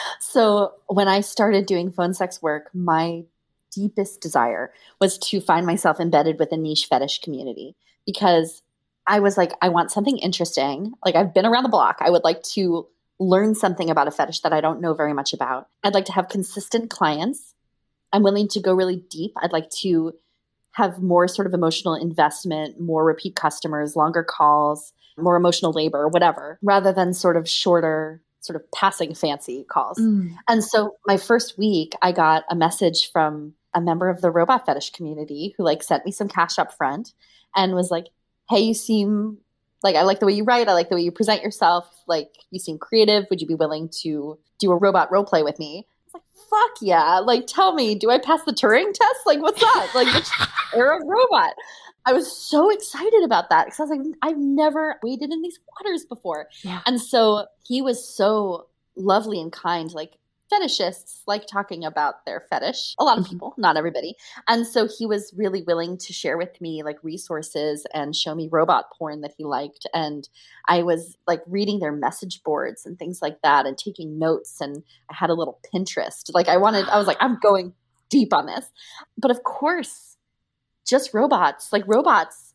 So when I started doing phone sex work, my deepest desire was to find myself embedded with a niche fetish community, because I was like, I want something interesting. Like, I've been around the block. I would like to learn something about a fetish that I don't know very much about. I'd like to have consistent clients. I'm willing to go really deep. I'd like to have more sort of emotional investment, more repeat customers, longer calls, more emotional labor, whatever, rather than sort of shorter, sort of passing fancy calls. And so my first week, I got a message from a member of the robot fetish community who like sent me some cash up front and was like, hey, you seem like, I like the way you write. I like the way you present yourself. Like, you seem creative. Would you be willing to do a robot role play with me? I was like, fuck yeah. Like, tell me, do I pass the Turing test? Like, what's that? Like, which era of robot? I was so excited about that because I was like, I've never waded in these waters before. Yeah. And so he was so lovely and kind. Like, fetishists like talking about their fetish. A lot of people, not everybody. And so he was really willing to share with me like resources and show me robot porn that he liked. And I was like reading their message boards and things like that and taking notes. And I had a little Pinterest. Like, I was like, I'm going deep on this. But of course, just robots, like robots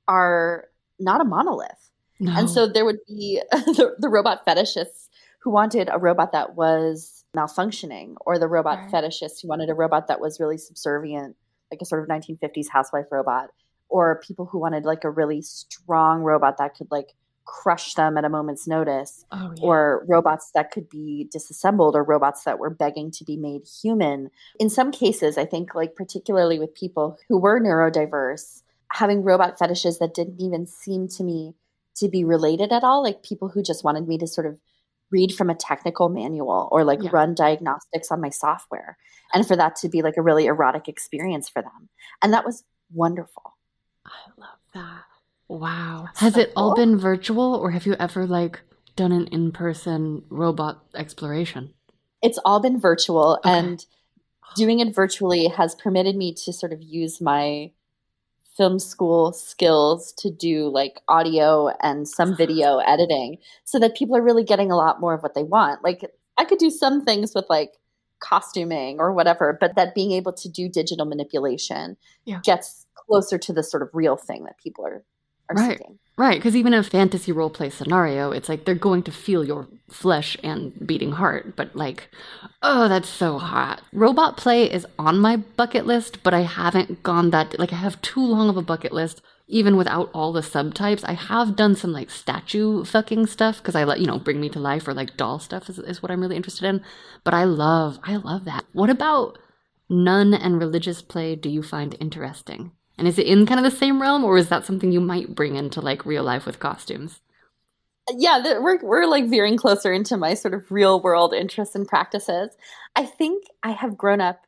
are not a monolith. No. And so there would be the robot fetishists who wanted a robot that was malfunctioning, or the robot fetishists who wanted a robot that was really subservient, like a sort of 1950s housewife robot, or people who wanted like a really strong robot that could like crush them at a moment's notice, or robots that could be disassembled, or robots that were begging to be made human. In some cases, I think like particularly with people who were neurodiverse, having robot fetishes that didn't even seem to me to be related at all, like people who just wanted me to sort of read from a technical manual or like run diagnostics on my software, and for that to be like a really erotic experience for them. And that was wonderful. I love that. Wow. Has it all been virtual, or have you ever like done an in-person robot exploration? It's all been virtual, and doing it virtually has permitted me to sort of use my film school skills to do like audio and some video editing, so that people are really getting a lot more of what they want. Like I could do some things with like costuming or whatever, but that being able to do digital manipulation gets closer to the sort of real thing that people are seeking. Right, because even in a fantasy roleplay scenario, it's like they're going to feel your flesh and beating heart, but like, oh, that's so hot. Robot play is on my bucket list, but I haven't gone that, like I have too long of a bucket list, even without all the subtypes. I have done some like statue fucking stuff, because I let, Bring Me to Life, or like doll stuff is what I'm really interested in, but I love that. What about nun and religious play do you find interesting? And is it in kind of the same realm, or is that something you might bring into like real life with costumes? Yeah, we're like veering closer into my sort of real world interests and practices. I think I have grown up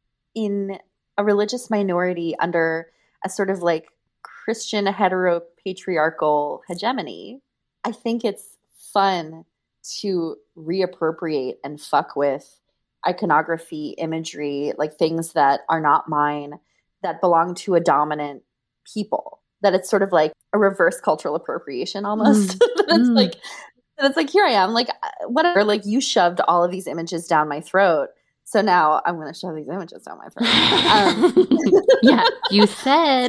in a religious minority under a sort of like Christian heteropatriarchal hegemony. I think it's fun to reappropriate and fuck with iconography, imagery, like things that are not mine, that belong to a dominant people, that it's sort of like a reverse cultural appropriation almost. It's like, here I am, like whatever, like you shoved all of these images down my throat, so now I'm going to shove these images down my throat. Yeah, you said.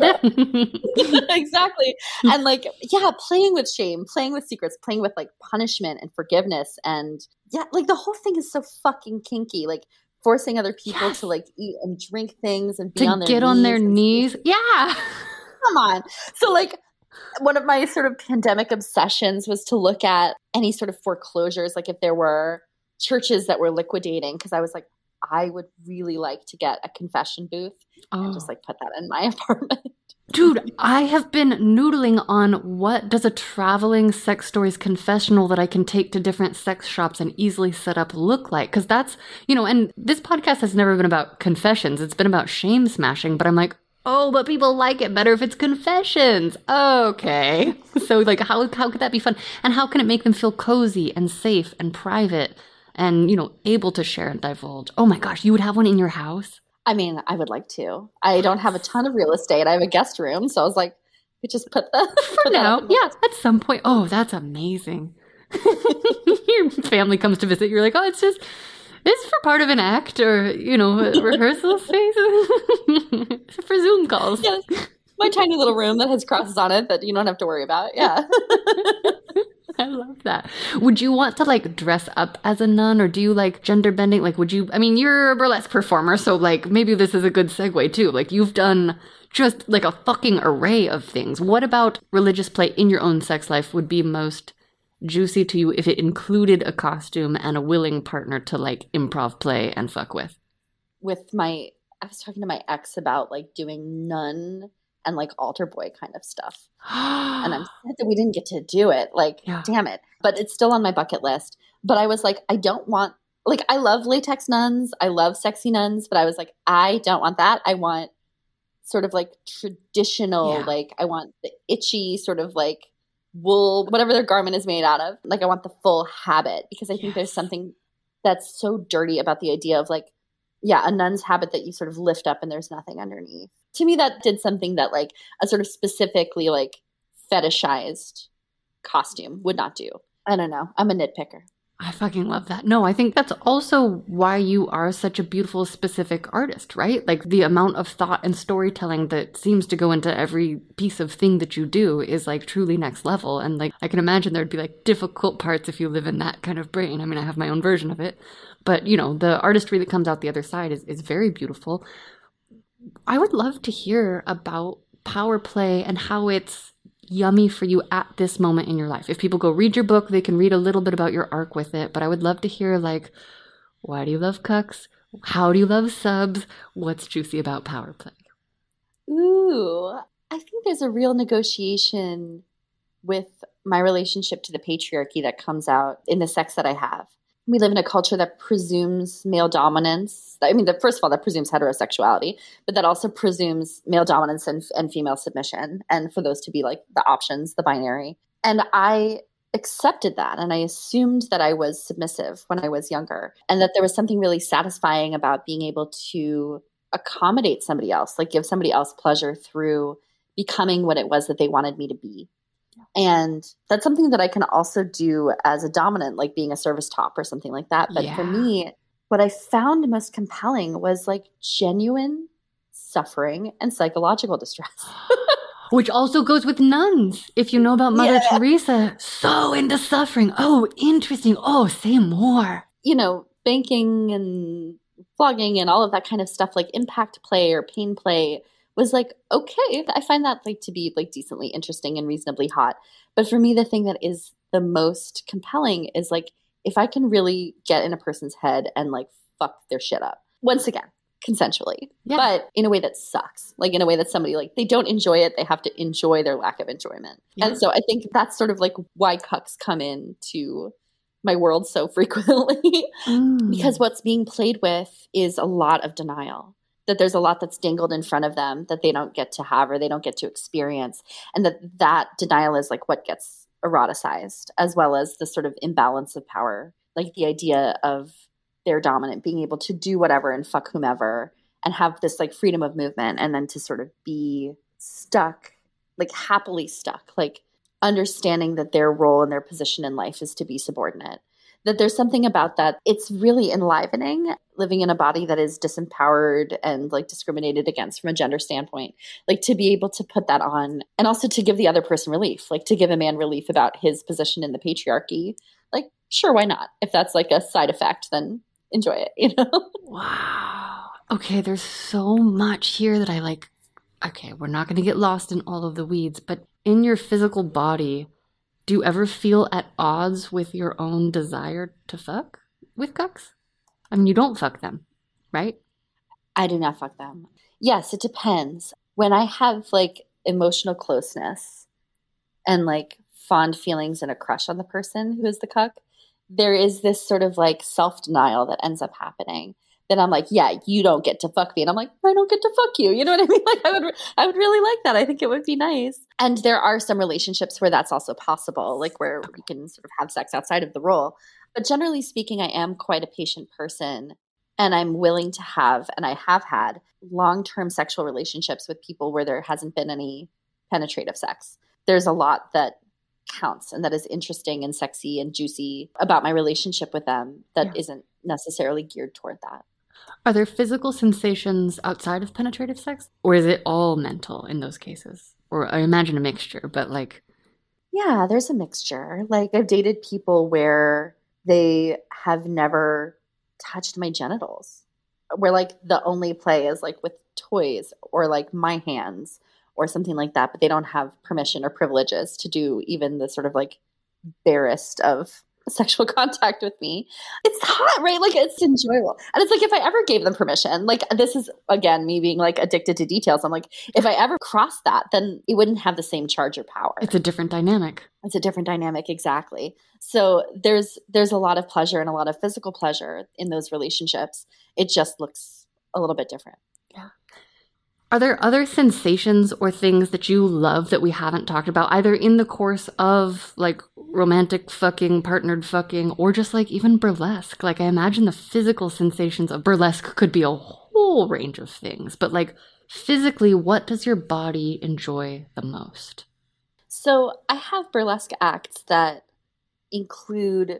Exactly. And like, yeah, playing with shame, playing with secrets, playing with like punishment and forgiveness, and like the whole thing is so fucking kinky, like forcing other people to like eat and drink things and be on their knees. To get on their knees. Yeah. Come on. So like one of my sort of pandemic obsessions was to look at any sort of foreclosures, like if there were churches that were liquidating, because I was like, I would really like to get a confession booth and just like put that in my apartment. Dude, I have been noodling on what does a traveling sex stories confessional that I can take to different sex shops and easily set up look like? Because that's, and this podcast has never been about confessions. It's been about shame smashing. But I'm like, oh, but people like it better if it's confessions. Okay. So like, how could that be fun? And how can it make them feel cozy and safe and private and, able to share and divulge? Oh my gosh, you would have one in your house? I mean, I would like to. I don't have a ton of real estate. I have a guest room. So I was like, you just put for now. Yeah, at some point. Oh, that's amazing. Your family comes to visit. You're like, oh, it's for part of an act, or, a rehearsal space. For Zoom calls. Yeah, my tiny little room that has crosses on it that you don't have to worry about. Yeah. I love that. Would you want to like dress up as a nun, or do you like gender bending? Like, you're a burlesque performer, so like maybe this is a good segue too. Like you've done just like a fucking array of things. What about religious play in your own sex life would be most juicy to you if it included a costume and a willing partner to like improv play and fuck with? I was talking to my ex about like doing nun and like altar boy kind of stuff. And I'm sad that we didn't get to do it. Like, damn it. But it's still on my bucket list. But I was like, I don't want, like, I love latex nuns. I love sexy nuns. But I was like, I don't want that. I want sort of like traditional, like I want the itchy sort of like wool, whatever their garment is made out of. Like I want the full habit, because I think there's something that's so dirty about the idea of like, a nun's habit that you sort of lift up and there's nothing underneath. To me, that did something that like a sort of specifically like fetishized costume would not do. I don't know. I'm a nitpicker. I fucking love that. No, I think that's also why you are such a beautiful, specific artist, right? Like the amount of thought and storytelling that seems to go into every piece of thing that you do is like truly next level. And like, I can imagine there'd be like difficult parts if you live in that kind of brain. I mean, I have my own version of it, but you know, the artistry that comes out the other side is very beautiful. I would love to hear about power play and how it's yummy for you at this moment in your life. If people go read your book, they can read a little bit about your arc with it, but I would love to hear like, why do you love cucks? How do you love subs? What's juicy about power play? Ooh, I think there's a real negotiation with my relationship to the patriarchy that comes out in the sex that I have. We live in a culture that presumes male dominance. I mean, first of all, that presumes heterosexuality, but that also presumes male dominance and female submission. And for those to be like the options, the binary. And I accepted that. And I assumed that I was submissive when I was younger and that there was something really satisfying about being able to accommodate somebody else, like give somebody else pleasure through becoming what it was that they wanted me to be. And that's something that I can also do as a dominant, like being a service top or something like that. But for me, what I found most compelling was like genuine suffering and psychological distress. Which also goes with nuns. If you know about Mother Teresa, so into suffering. Oh, interesting. Oh, say more. You know, banking and flogging and all of that kind of stuff, like impact play or pain play was like, okay, I find that like to be like decently interesting and reasonably hot. But for me, the thing that is the most compelling is like, if I can really get in a person's head and like fuck their shit up, once again, consensually, but in a way that sucks, like in a way that somebody like, they don't enjoy it. They have to enjoy their lack of enjoyment. And so I think that's sort of like why cucks come into my world so frequently, because what's being played with is a lot of denial. That there's a lot that's dangled in front of them that they don't get to have or they don't get to experience. And that denial is like what gets eroticized, as well as the sort of imbalance of power. Like the idea of their dominant being able to do whatever and fuck whomever and have this like freedom of movement, and then to sort of be stuck, like happily stuck, like understanding that their role and their position in life is to be subordinate. That there's something about that. It's really enlivening living in a body that is disempowered and like discriminated against from a gender standpoint, like to be able to put that on and also to give the other person relief, like to give a man relief about his position in the patriarchy. Like, sure, why not? If that's like a side effect, then enjoy it, you know? Wow. Okay, there's so much here that I like. Okay, we're not going to get lost in all of the weeds, but in your physical body, do you ever feel at odds with your own desire to fuck with cucks? I mean, you don't fuck them, right? I do not fuck them. Yes, it depends. When I have like emotional closeness and like fond feelings and a crush on the person who is the cuck, there is this sort of like self-denial that ends up happening. Then I'm like, yeah, you don't get to fuck me. And I'm like, I don't get to fuck you. You know what I mean? Like I would really like that. I think it would be nice. And there are some relationships where that's also possible, like where we can sort of have sex outside of the role. But generally speaking, I am quite a patient person, and I'm willing to have, and I have had long-term sexual relationships with people where there hasn't been any penetrative sex. There's a lot that counts and that is interesting and sexy and juicy about my relationship with them that isn't necessarily geared toward that. Are there physical sensations outside of penetrative sex? Or is it all mental in those cases? Or I imagine a mixture, but like... Yeah, there's a mixture. Like I've dated people where they have never touched my genitals. Where like the only play is like with toys or like my hands or something like that. But they don't have permission or privileges to do even the sort of like barest of sexual contact with me. It's hot, right? Like it's enjoyable. And it's like if I ever gave them permission, like this is again me being like addicted to details. I'm like, if I ever crossed that, then it wouldn't have the same charge or power. It's a different dynamic. It's a different dynamic, exactly. So there's a lot of pleasure and a lot of physical pleasure in those relationships. It just looks a little bit different. Yeah. Are there other sensations or things that you love that we haven't talked about, either in the course of like romantic fucking, partnered fucking, or just like even burlesque? Like I imagine the physical sensations of burlesque could be a whole range of things, but like physically, what does your body enjoy the most? So I have burlesque acts that include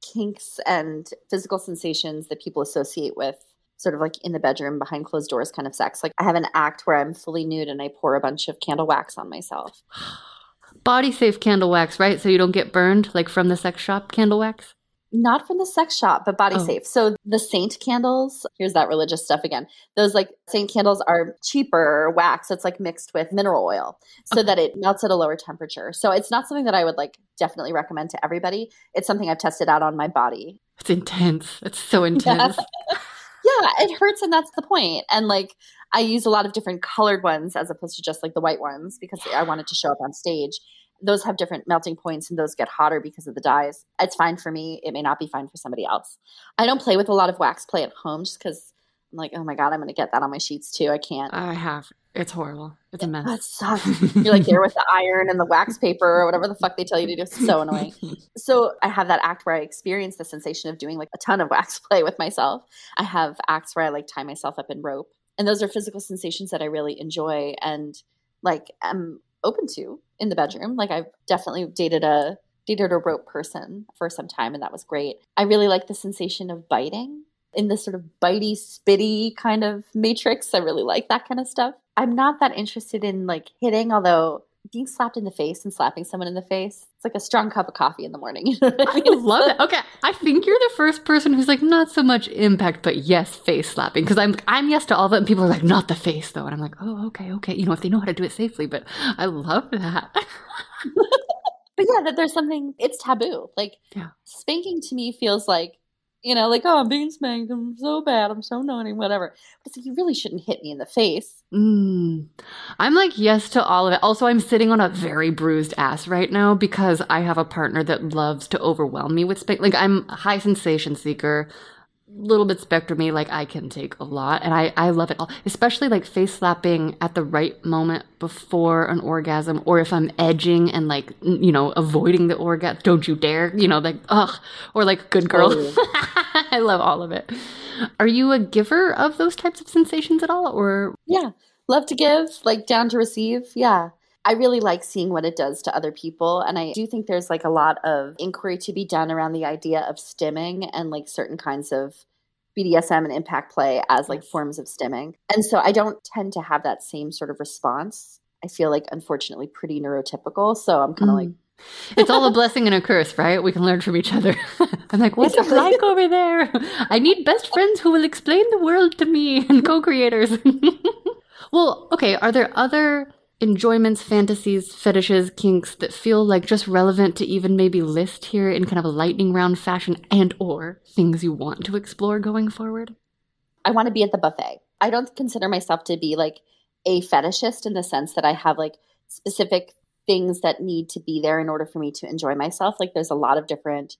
kinks and physical sensations that people associate with sort of like in the bedroom behind closed doors kind of sex. Like I have an act where I'm fully nude and I pour a bunch of candle wax on myself. Body safe candle wax, right? So you don't get burned like from the sex shop candle wax? Not from the sex shop, but body safe. So the saint candles, here's that religious stuff again. Those like saint candles are cheaper wax. It's like mixed with mineral oil so that it melts at a lower temperature. So it's not something that I would like definitely recommend to everybody. It's something I've tested out on my body. It's intense. It's so intense. Yeah, it hurts, and that's the point. And like I use a lot of different colored ones as opposed to just like the white ones because I wanted to show up on stage. Those have different melting points and those get hotter because of the dyes. It's fine for me. It may not be fine for somebody else. I don't play with a lot of wax play at home just because I'm like, oh my God, I'm going to get that on my sheets too. I can't. I have. It's horrible. It's a mess. It sucks. You're like there with the iron and the wax paper or whatever the fuck they tell you to do. It's so annoying. So I have that act where I experience the sensation of doing like a ton of wax play with myself. I have acts where I like tie myself up in rope. And those are physical sensations that I really enjoy and like am open to in the bedroom. Like I've definitely dated a rope person for some time and that was great. I really like the sensation of biting in this sort of bitey, spitty kind of matrix. I really like that kind of stuff. I'm not that interested in like hitting, although being slapped in the face and slapping someone in the face, it's like a strong cup of coffee in the morning. You know what I mean? I love it. Okay. I think you're the first person who's like, not so much impact, but yes, face slapping. Because I'm yes to all of it. And people are like, not the face though. And I'm like, oh, okay. You know, if they know how to do it safely. But I love that. But yeah, that there's something, it's taboo. Like spanking to me feels like, you know, like, oh, I'm being spanked. I'm so bad. I'm so naughty, whatever. But it's like, you really shouldn't hit me in the face. I'm like, yes to all of it. Also, I'm sitting on a very bruised ass right now because I have a partner that loves to overwhelm me with spank. Like, I'm a high sensation seeker, little bit spectrumy. Like, I can take a lot. And I love it all, especially like face slapping at the right moment before an orgasm, or if I'm edging and like, you know, avoiding the orgasm. Don't you dare, you know, like, ugh, or like good girl. I love all of it. Are you a giver of those types of sensations at all, or? Yeah. Love to give, like down to receive. Yeah. I really like seeing what it does to other people. And I do think there's like a lot of inquiry to be done around the idea of stimming and like certain kinds of BDSM and impact play as like forms of stimming. And so I don't tend to have that same sort of response. I feel like, unfortunately, pretty neurotypical. So I'm kind of like, it's all a blessing and a curse, right? We can learn from each other. I'm like, what's it like over there? I need best friends who will explain the world to me and co-creators. Well, okay. Are there other enjoyments, fantasies, fetishes, kinks that feel like just relevant to even maybe list here in kind of a lightning round fashion, and or things you want to explore going forward? I want to be at the buffet. I don't consider myself to be like a fetishist in the sense that I have like specific things that need to be there in order for me to enjoy myself. Like there's a lot of different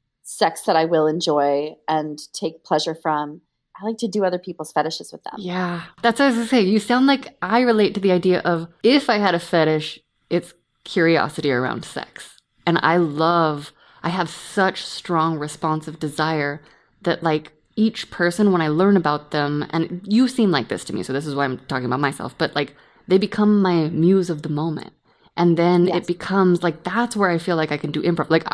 sex that I will enjoy and take pleasure from. I like to do other people's fetishes with them. Yeah, that's what I was going to say. You sound like I relate to the idea of if I had a fetish, it's curiosity around sex. And I have such strong responsive desire that like each person, when I learn about them, and you seem like this to me, so this is why I'm talking about myself, but like they become my muse of the moment. And then it becomes like, that's where I feel like I can do improv. Like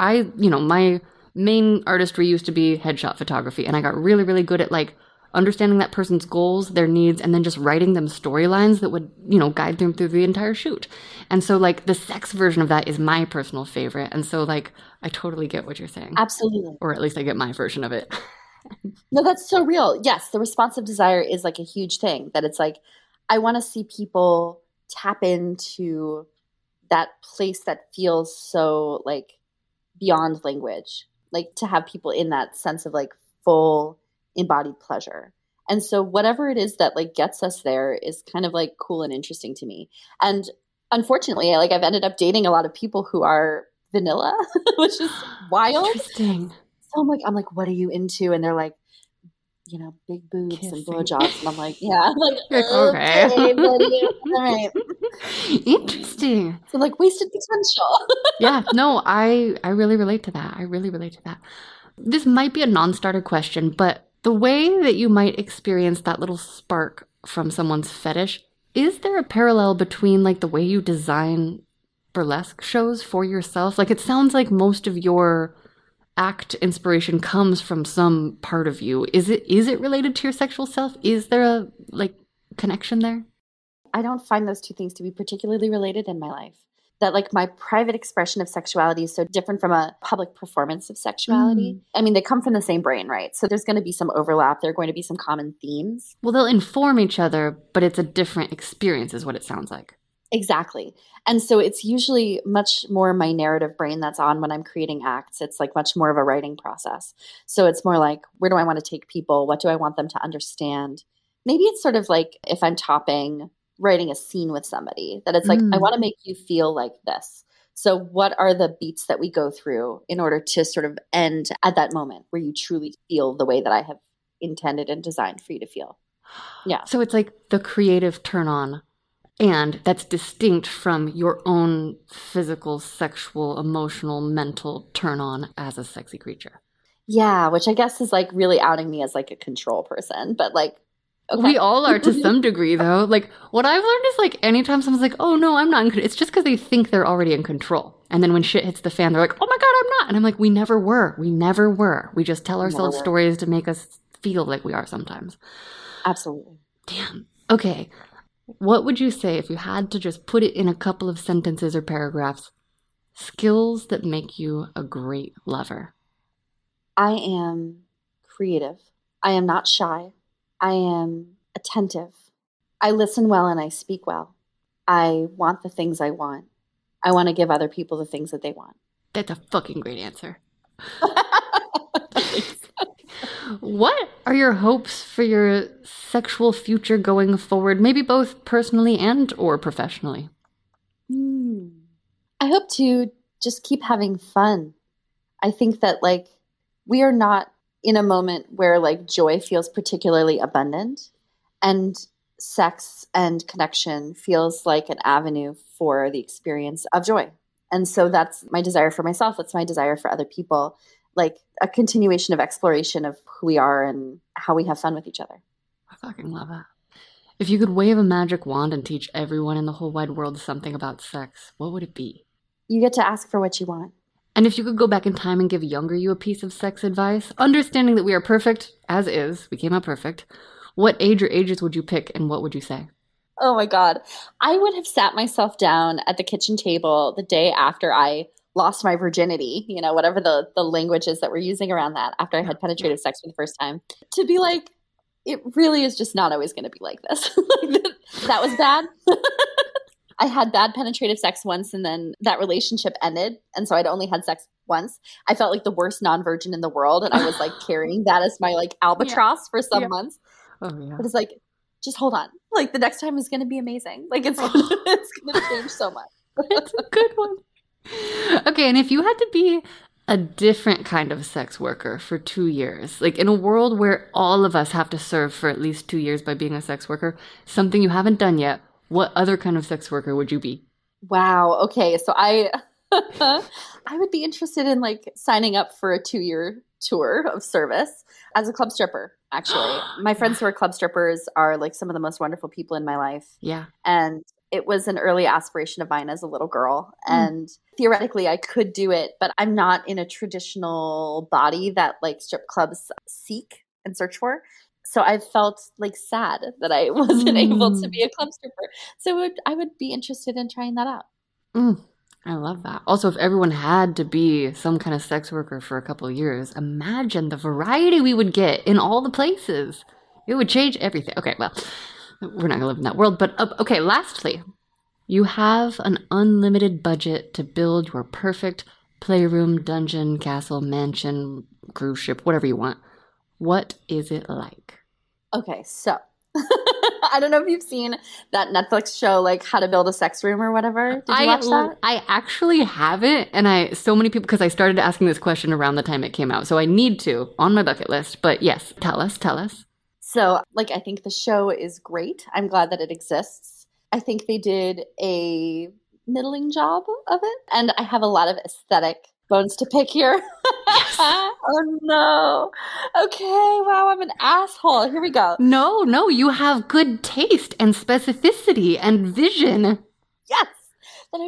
my main artistry used to be headshot photography. And I got really, really good at like understanding that person's goals, their needs, and then just writing them storylines that would, you know, guide them through the entire shoot. And so like the sex version of that is my personal favorite. And so like, I totally get what you're saying. Absolutely. Or at least I get my version of it. No, that's so real. Yes. The responsive desire is like a huge thing, that it's like, I want to see people tap into that place that feels so like beyond language, like to have people in that sense of like full embodied pleasure. And so whatever it is that like gets us there is kind of like cool and interesting to me. And unfortunately, like I've ended up dating a lot of people who are vanilla, which is wild. Interesting. So I'm like, what are you into? And they're like, you know, big boobs and blowjobs. And I'm like, yeah. I'm like, okay, buddy. All right. Interesting. So like wasted potential. Yeah, no, I really relate to that. I really relate to that. This might be a non-starter question, but the way that you might experience that little spark from someone's fetish, is there a parallel between like the way you design burlesque shows for yourself? Like it sounds like most of your act inspiration comes from some part of you. Is it related to your sexual self? Is there a connection there? I don't find those two things to be particularly related in my life. That my private expression of sexuality is so different from a public performance of sexuality. I mean, they come from the same brain, right? So there's going to be some overlap. There are going to be some common themes. Well, they'll inform each other, but it's a different experience is what it sounds like. Exactly. And so it's usually much more my narrative brain that's on when I'm creating acts. It's much more of a writing process. So it's more like, where do I want to take people? What do I want them to understand? Maybe it's sort of like if I'm writing a scene with somebody, that it's I want to make you feel like this. So what are the beats that we go through in order to sort of end at that moment where you truly feel the way that I have intended and designed for you to feel? Yeah. So it's like the creative turn on, and that's distinct from your own physical, sexual, emotional, mental turn on as a sexy creature. Yeah, which I guess is really outing me as a control person, but okay. We all are to some degree, though. What I've learned is, anytime someone's like, oh, no, I'm not in control, it's just because they think they're already in control. And then when shit hits the fan, they're like, oh, my God, I'm not. And I'm like, we never were. We never were. We just tell ourselves stories to make us feel like we are sometimes. Absolutely. Damn. Okay. What would you say if you had to just put it in a couple of sentences or paragraphs? Skills that make you a great lover. I am creative. I am not shy. I am attentive. I listen well and I speak well. I want the things I want. I want to give other people the things that they want. That's a fucking great answer. What are your hopes for your sexual future going forward? Maybe both personally and or professionally. I hope to just keep having fun. I think that we are not in a moment where joy feels particularly abundant, and sex and connection feels like an avenue for the experience of joy. And so that's my desire for myself. That's my desire for other people, a continuation of exploration of who we are and how we have fun with each other. I fucking love it. If you could wave a magic wand and teach everyone in the whole wide world something about sex, what would it be? You get to ask for what you want. And if you could go back in time and give younger you a piece of sex advice, understanding that we are perfect, as is, we came out perfect, what age or ages would you pick and what would you say? Oh my God. I would have sat myself down at the kitchen table the day after I lost my virginity, whatever the language is that we're using around that, after I had penetrative sex for the first time, to be like, it really is just not always going to be like this. That was bad. I had bad penetrative sex once, and then that relationship ended. And so I'd only had sex once. I felt like the worst non-virgin in the world. And I was carrying that as my albatross for some months. Oh, yeah. But it's just hold on. The next time is going to be amazing. It's going to change so much. That's a good one. Okay. And if you had to be a different kind of sex worker for 2 years, in a world where all of us have to serve for at least 2 years by being a sex worker, something you haven't done yet, what other kind of sex worker would you be? Wow. Okay. So I would be interested in signing up for a 2-year tour of service as a club stripper. Actually, my friends who are club strippers are some of the most wonderful people in my life. Yeah. And it was an early aspiration of mine as a little girl. And theoretically I could do it, but I'm not in a traditional body that strip clubs seek and search for. So I felt sad that I wasn't able to be a club stripper. So I would be interested in trying that out. I love that. Also, if everyone had to be some kind of sex worker for a couple of years, imagine the variety we would get in all the places. It would change everything. Okay, well, we're not going to live in that world. But okay, lastly, you have an unlimited budget to build your perfect playroom, dungeon, castle, mansion, cruise ship, whatever you want. What is it like? Okay, so I don't know if you've seen that Netflix show, How to Build a Sex Room or whatever. Did you watch that? I actually haven't, and so many people, because I started asking this question around the time it came out, so I need to, on my bucket list. But yes, tell us. So, I think the show is great. I'm glad that it exists. I think they did a middling job of it, and I have a lot of aesthetic bones to pick here. Oh no. Okay, wow, I'm an asshole. Here we go. No, you have good taste and specificity and vision. Yes. Then I was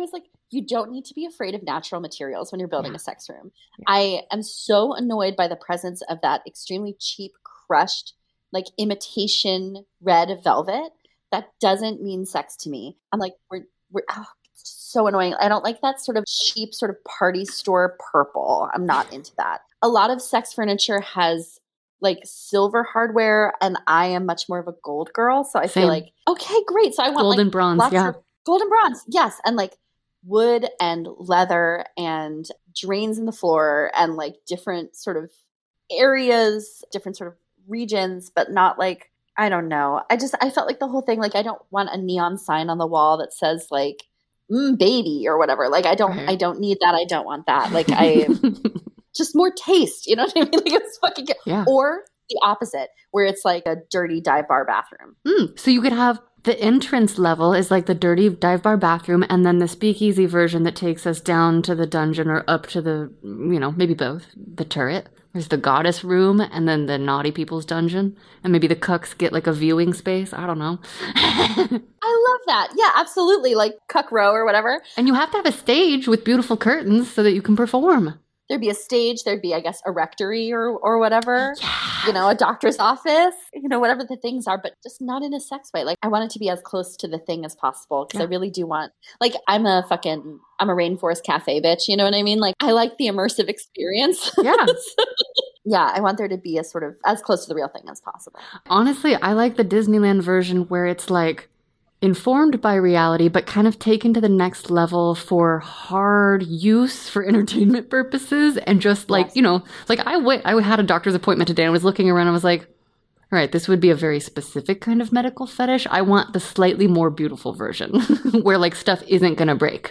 you don't need to be afraid of natural materials when you're building a sex room. Yeah. I am so annoyed by the presence of that extremely cheap, crushed, like imitation red velvet. That doesn't mean sex to me. I'm like, we're it's so annoying. I don't like that sort of cheap, sort of party store purple. I'm not into that. A lot of sex furniture has like silver hardware, and I am much more of a gold girl. So I Same. feel like, okay, great. So I want Gold like and bronze, lots yeah. of gold and bronze. Yes. And like wood and leather and drains in the floor and like different sort of areas, different sort of regions, but not like, I don't know. I felt like the whole thing, like I don't want a neon sign on the wall that says like, baby or whatever. Like I don't need that. I don't want that. Like just more taste. You know what I mean? Like it's fucking good. Yeah. Or the opposite, where it's like a dirty dive bar bathroom. So you could have the entrance level is like the dirty dive bar bathroom, and then the speakeasy version that takes us down to the dungeon or up to the, maybe both, the turret. There's the goddess room and then the naughty people's dungeon. And maybe the cucks get like a viewing space. I don't know. I love that. Yeah, absolutely. Like cuck row or whatever. And you have to have a stage with beautiful curtains so that you can perform. There'd be a stage. There'd be, I guess, a rectory or whatever. Yes. A doctor's office, whatever the things are, but just not in a sex way. Like I want it to be as close to the thing as possible because I really do want, like I'm a rainforest cafe bitch. You know what I mean? Like I like the immersive experience. Yeah. Yeah, I want there to be a sort of as close to the real thing as possible. Honestly, I like the Disneyland version where it's like informed by reality, but kind of taken to the next level for hard use for entertainment purposes. And just like, like I had a doctor's appointment today and I was looking around and I was like, all right, this would be a very specific kind of medical fetish. I want the slightly more beautiful version where like stuff isn't going to break.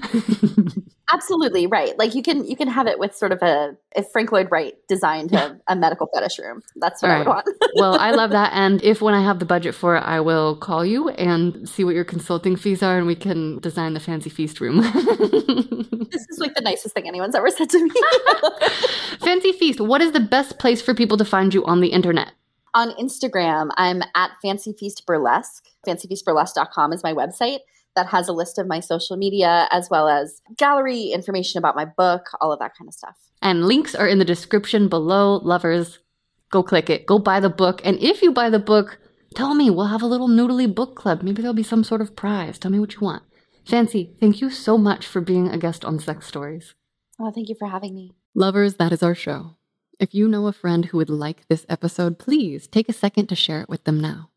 Absolutely, right. Like you can have it with sort of if Frank Lloyd Wright designed a medical fetish room. That's what I would want. Well, I love that. And if when I have the budget for it, I will call you and see what your consulting fees are and we can design the fancy feast room. This is like the nicest thing anyone's ever said to me. Fancy Feast, what is the best place for people to find you on the internet? On Instagram, I'm at Fancy Feast Burlesque. FancyFeastBurlesque.com is my website that has a list of my social media as well as gallery information about my book, all of that kind of stuff. And links are in the description below. Lovers, go click it. Go buy the book. And if you buy the book, tell me. We'll have a little noodly book club. Maybe there'll be some sort of prize. Tell me what you want. Fancy, thank you so much for being a guest on Sex Stories. Oh, thank you for having me. Lovers, that is our show. If you know a friend who would like this episode, please take a second to share it with them now.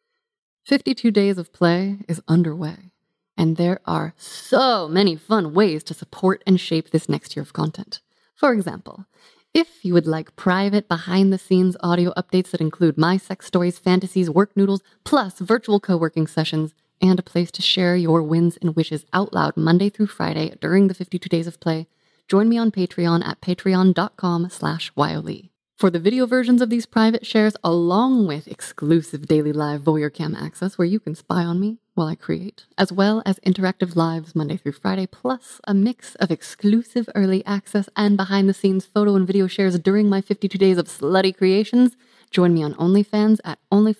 52 Days of Play is underway, and there are so many fun ways to support and shape this next year of content. For example, if you would like private behind-the-scenes audio updates that include my sex stories, fantasies, work noodles, plus virtual co-working sessions, and a place to share your wins and wishes out loud Monday through Friday during the 52 Days of Play, join me on Patreon at patreon.com/YOLE. For the video versions of these private shares, along with exclusive daily live voyeur cam access where you can spy on me while I create, as well as interactive lives Monday through Friday, plus a mix of exclusive early access and behind-the-scenes photo and video shares during my 52 days of slutty creations, join me on OnlyFans at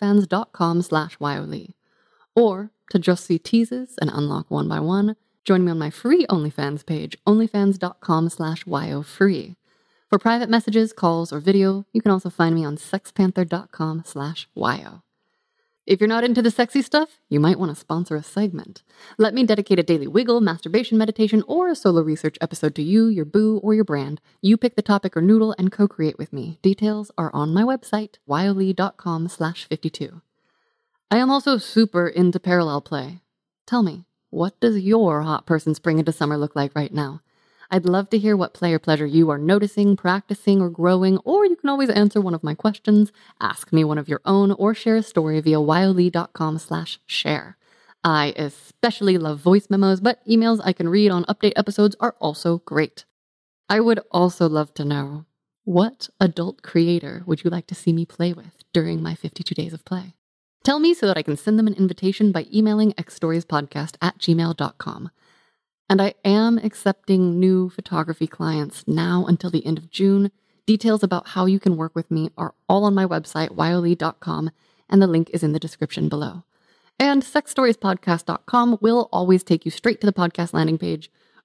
onlyfans.com/YOLE. Or, to just see teases and unlock one by one, join me on my free OnlyFans page, onlyfans.com/YOFree. For private messages, calls, or video, you can also find me on sexpanther.com/YO. If you're not into the sexy stuff, you might want to sponsor a segment. Let me dedicate a daily wiggle, masturbation meditation, or a solo research episode to you, your boo, or your brand. You pick the topic or noodle and co-create with me. Details are on my website, yole.com/52. I am also super into parallel play. Tell me, what does your hot person spring into summer look like right now? I'd love to hear what play or pleasure you are noticing, practicing, or growing, or you can always answer one of my questions, ask me one of your own, or share a story via yole.com/share. I especially love voice memos, but emails I can read on update episodes are also great. I would also love to know, what adult creator would you like to see me play with during my 52 days of play? Tell me so that I can send them an invitation by emailing xstoriespodcast@gmail.com. And I am accepting new photography clients now until the end of June. Details about how you can work with me are all on my website, yole.com, and the link is in the description below. And sexstoriespodcast.com will always take you straight to the podcast landing page,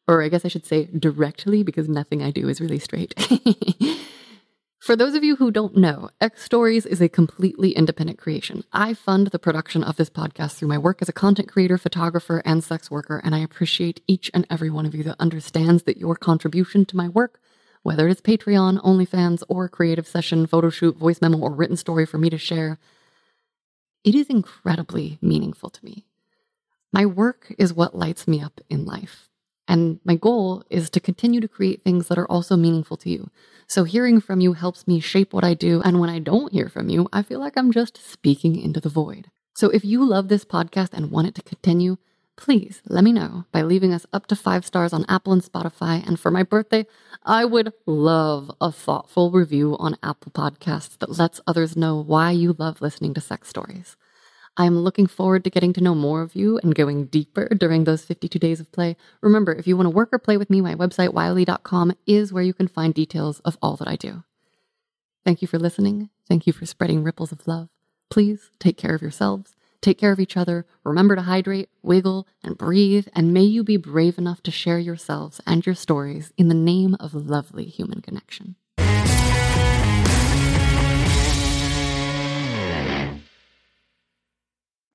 Or I guess I should say directly, because nothing I do is really straight. For those of you who don't know, X Stories is a completely independent creation. I fund the production of this podcast through my work as a content creator, photographer, and sex worker, and I appreciate each and every one of you that understands that your contribution to my work, whether it's Patreon, OnlyFans, or creative session, photo shoot, voice memo, or written story for me to share, it is incredibly meaningful to me. My work is what lights me up in life. And my goal is to continue to create things that are also meaningful to you. So hearing from you helps me shape what I do. And when I don't hear from you, I feel like I'm just speaking into the void. So if you love this podcast and want it to continue, please let me know by leaving us up to 5 stars on Apple and Spotify. And for my birthday, I would love a thoughtful review on Apple Podcasts that lets others know why you love listening to sex stories. I'm looking forward to getting to know more of you and going deeper during those 52 days of play. Remember, if you want to work or play with me, my website, wiley.com, is where you can find details of all that I do. Thank you for listening. Thank you for spreading ripples of love. Please take care of yourselves. Take care of each other. Remember to hydrate, wiggle, and breathe. And may you be brave enough to share yourselves and your stories in the name of lovely human connection.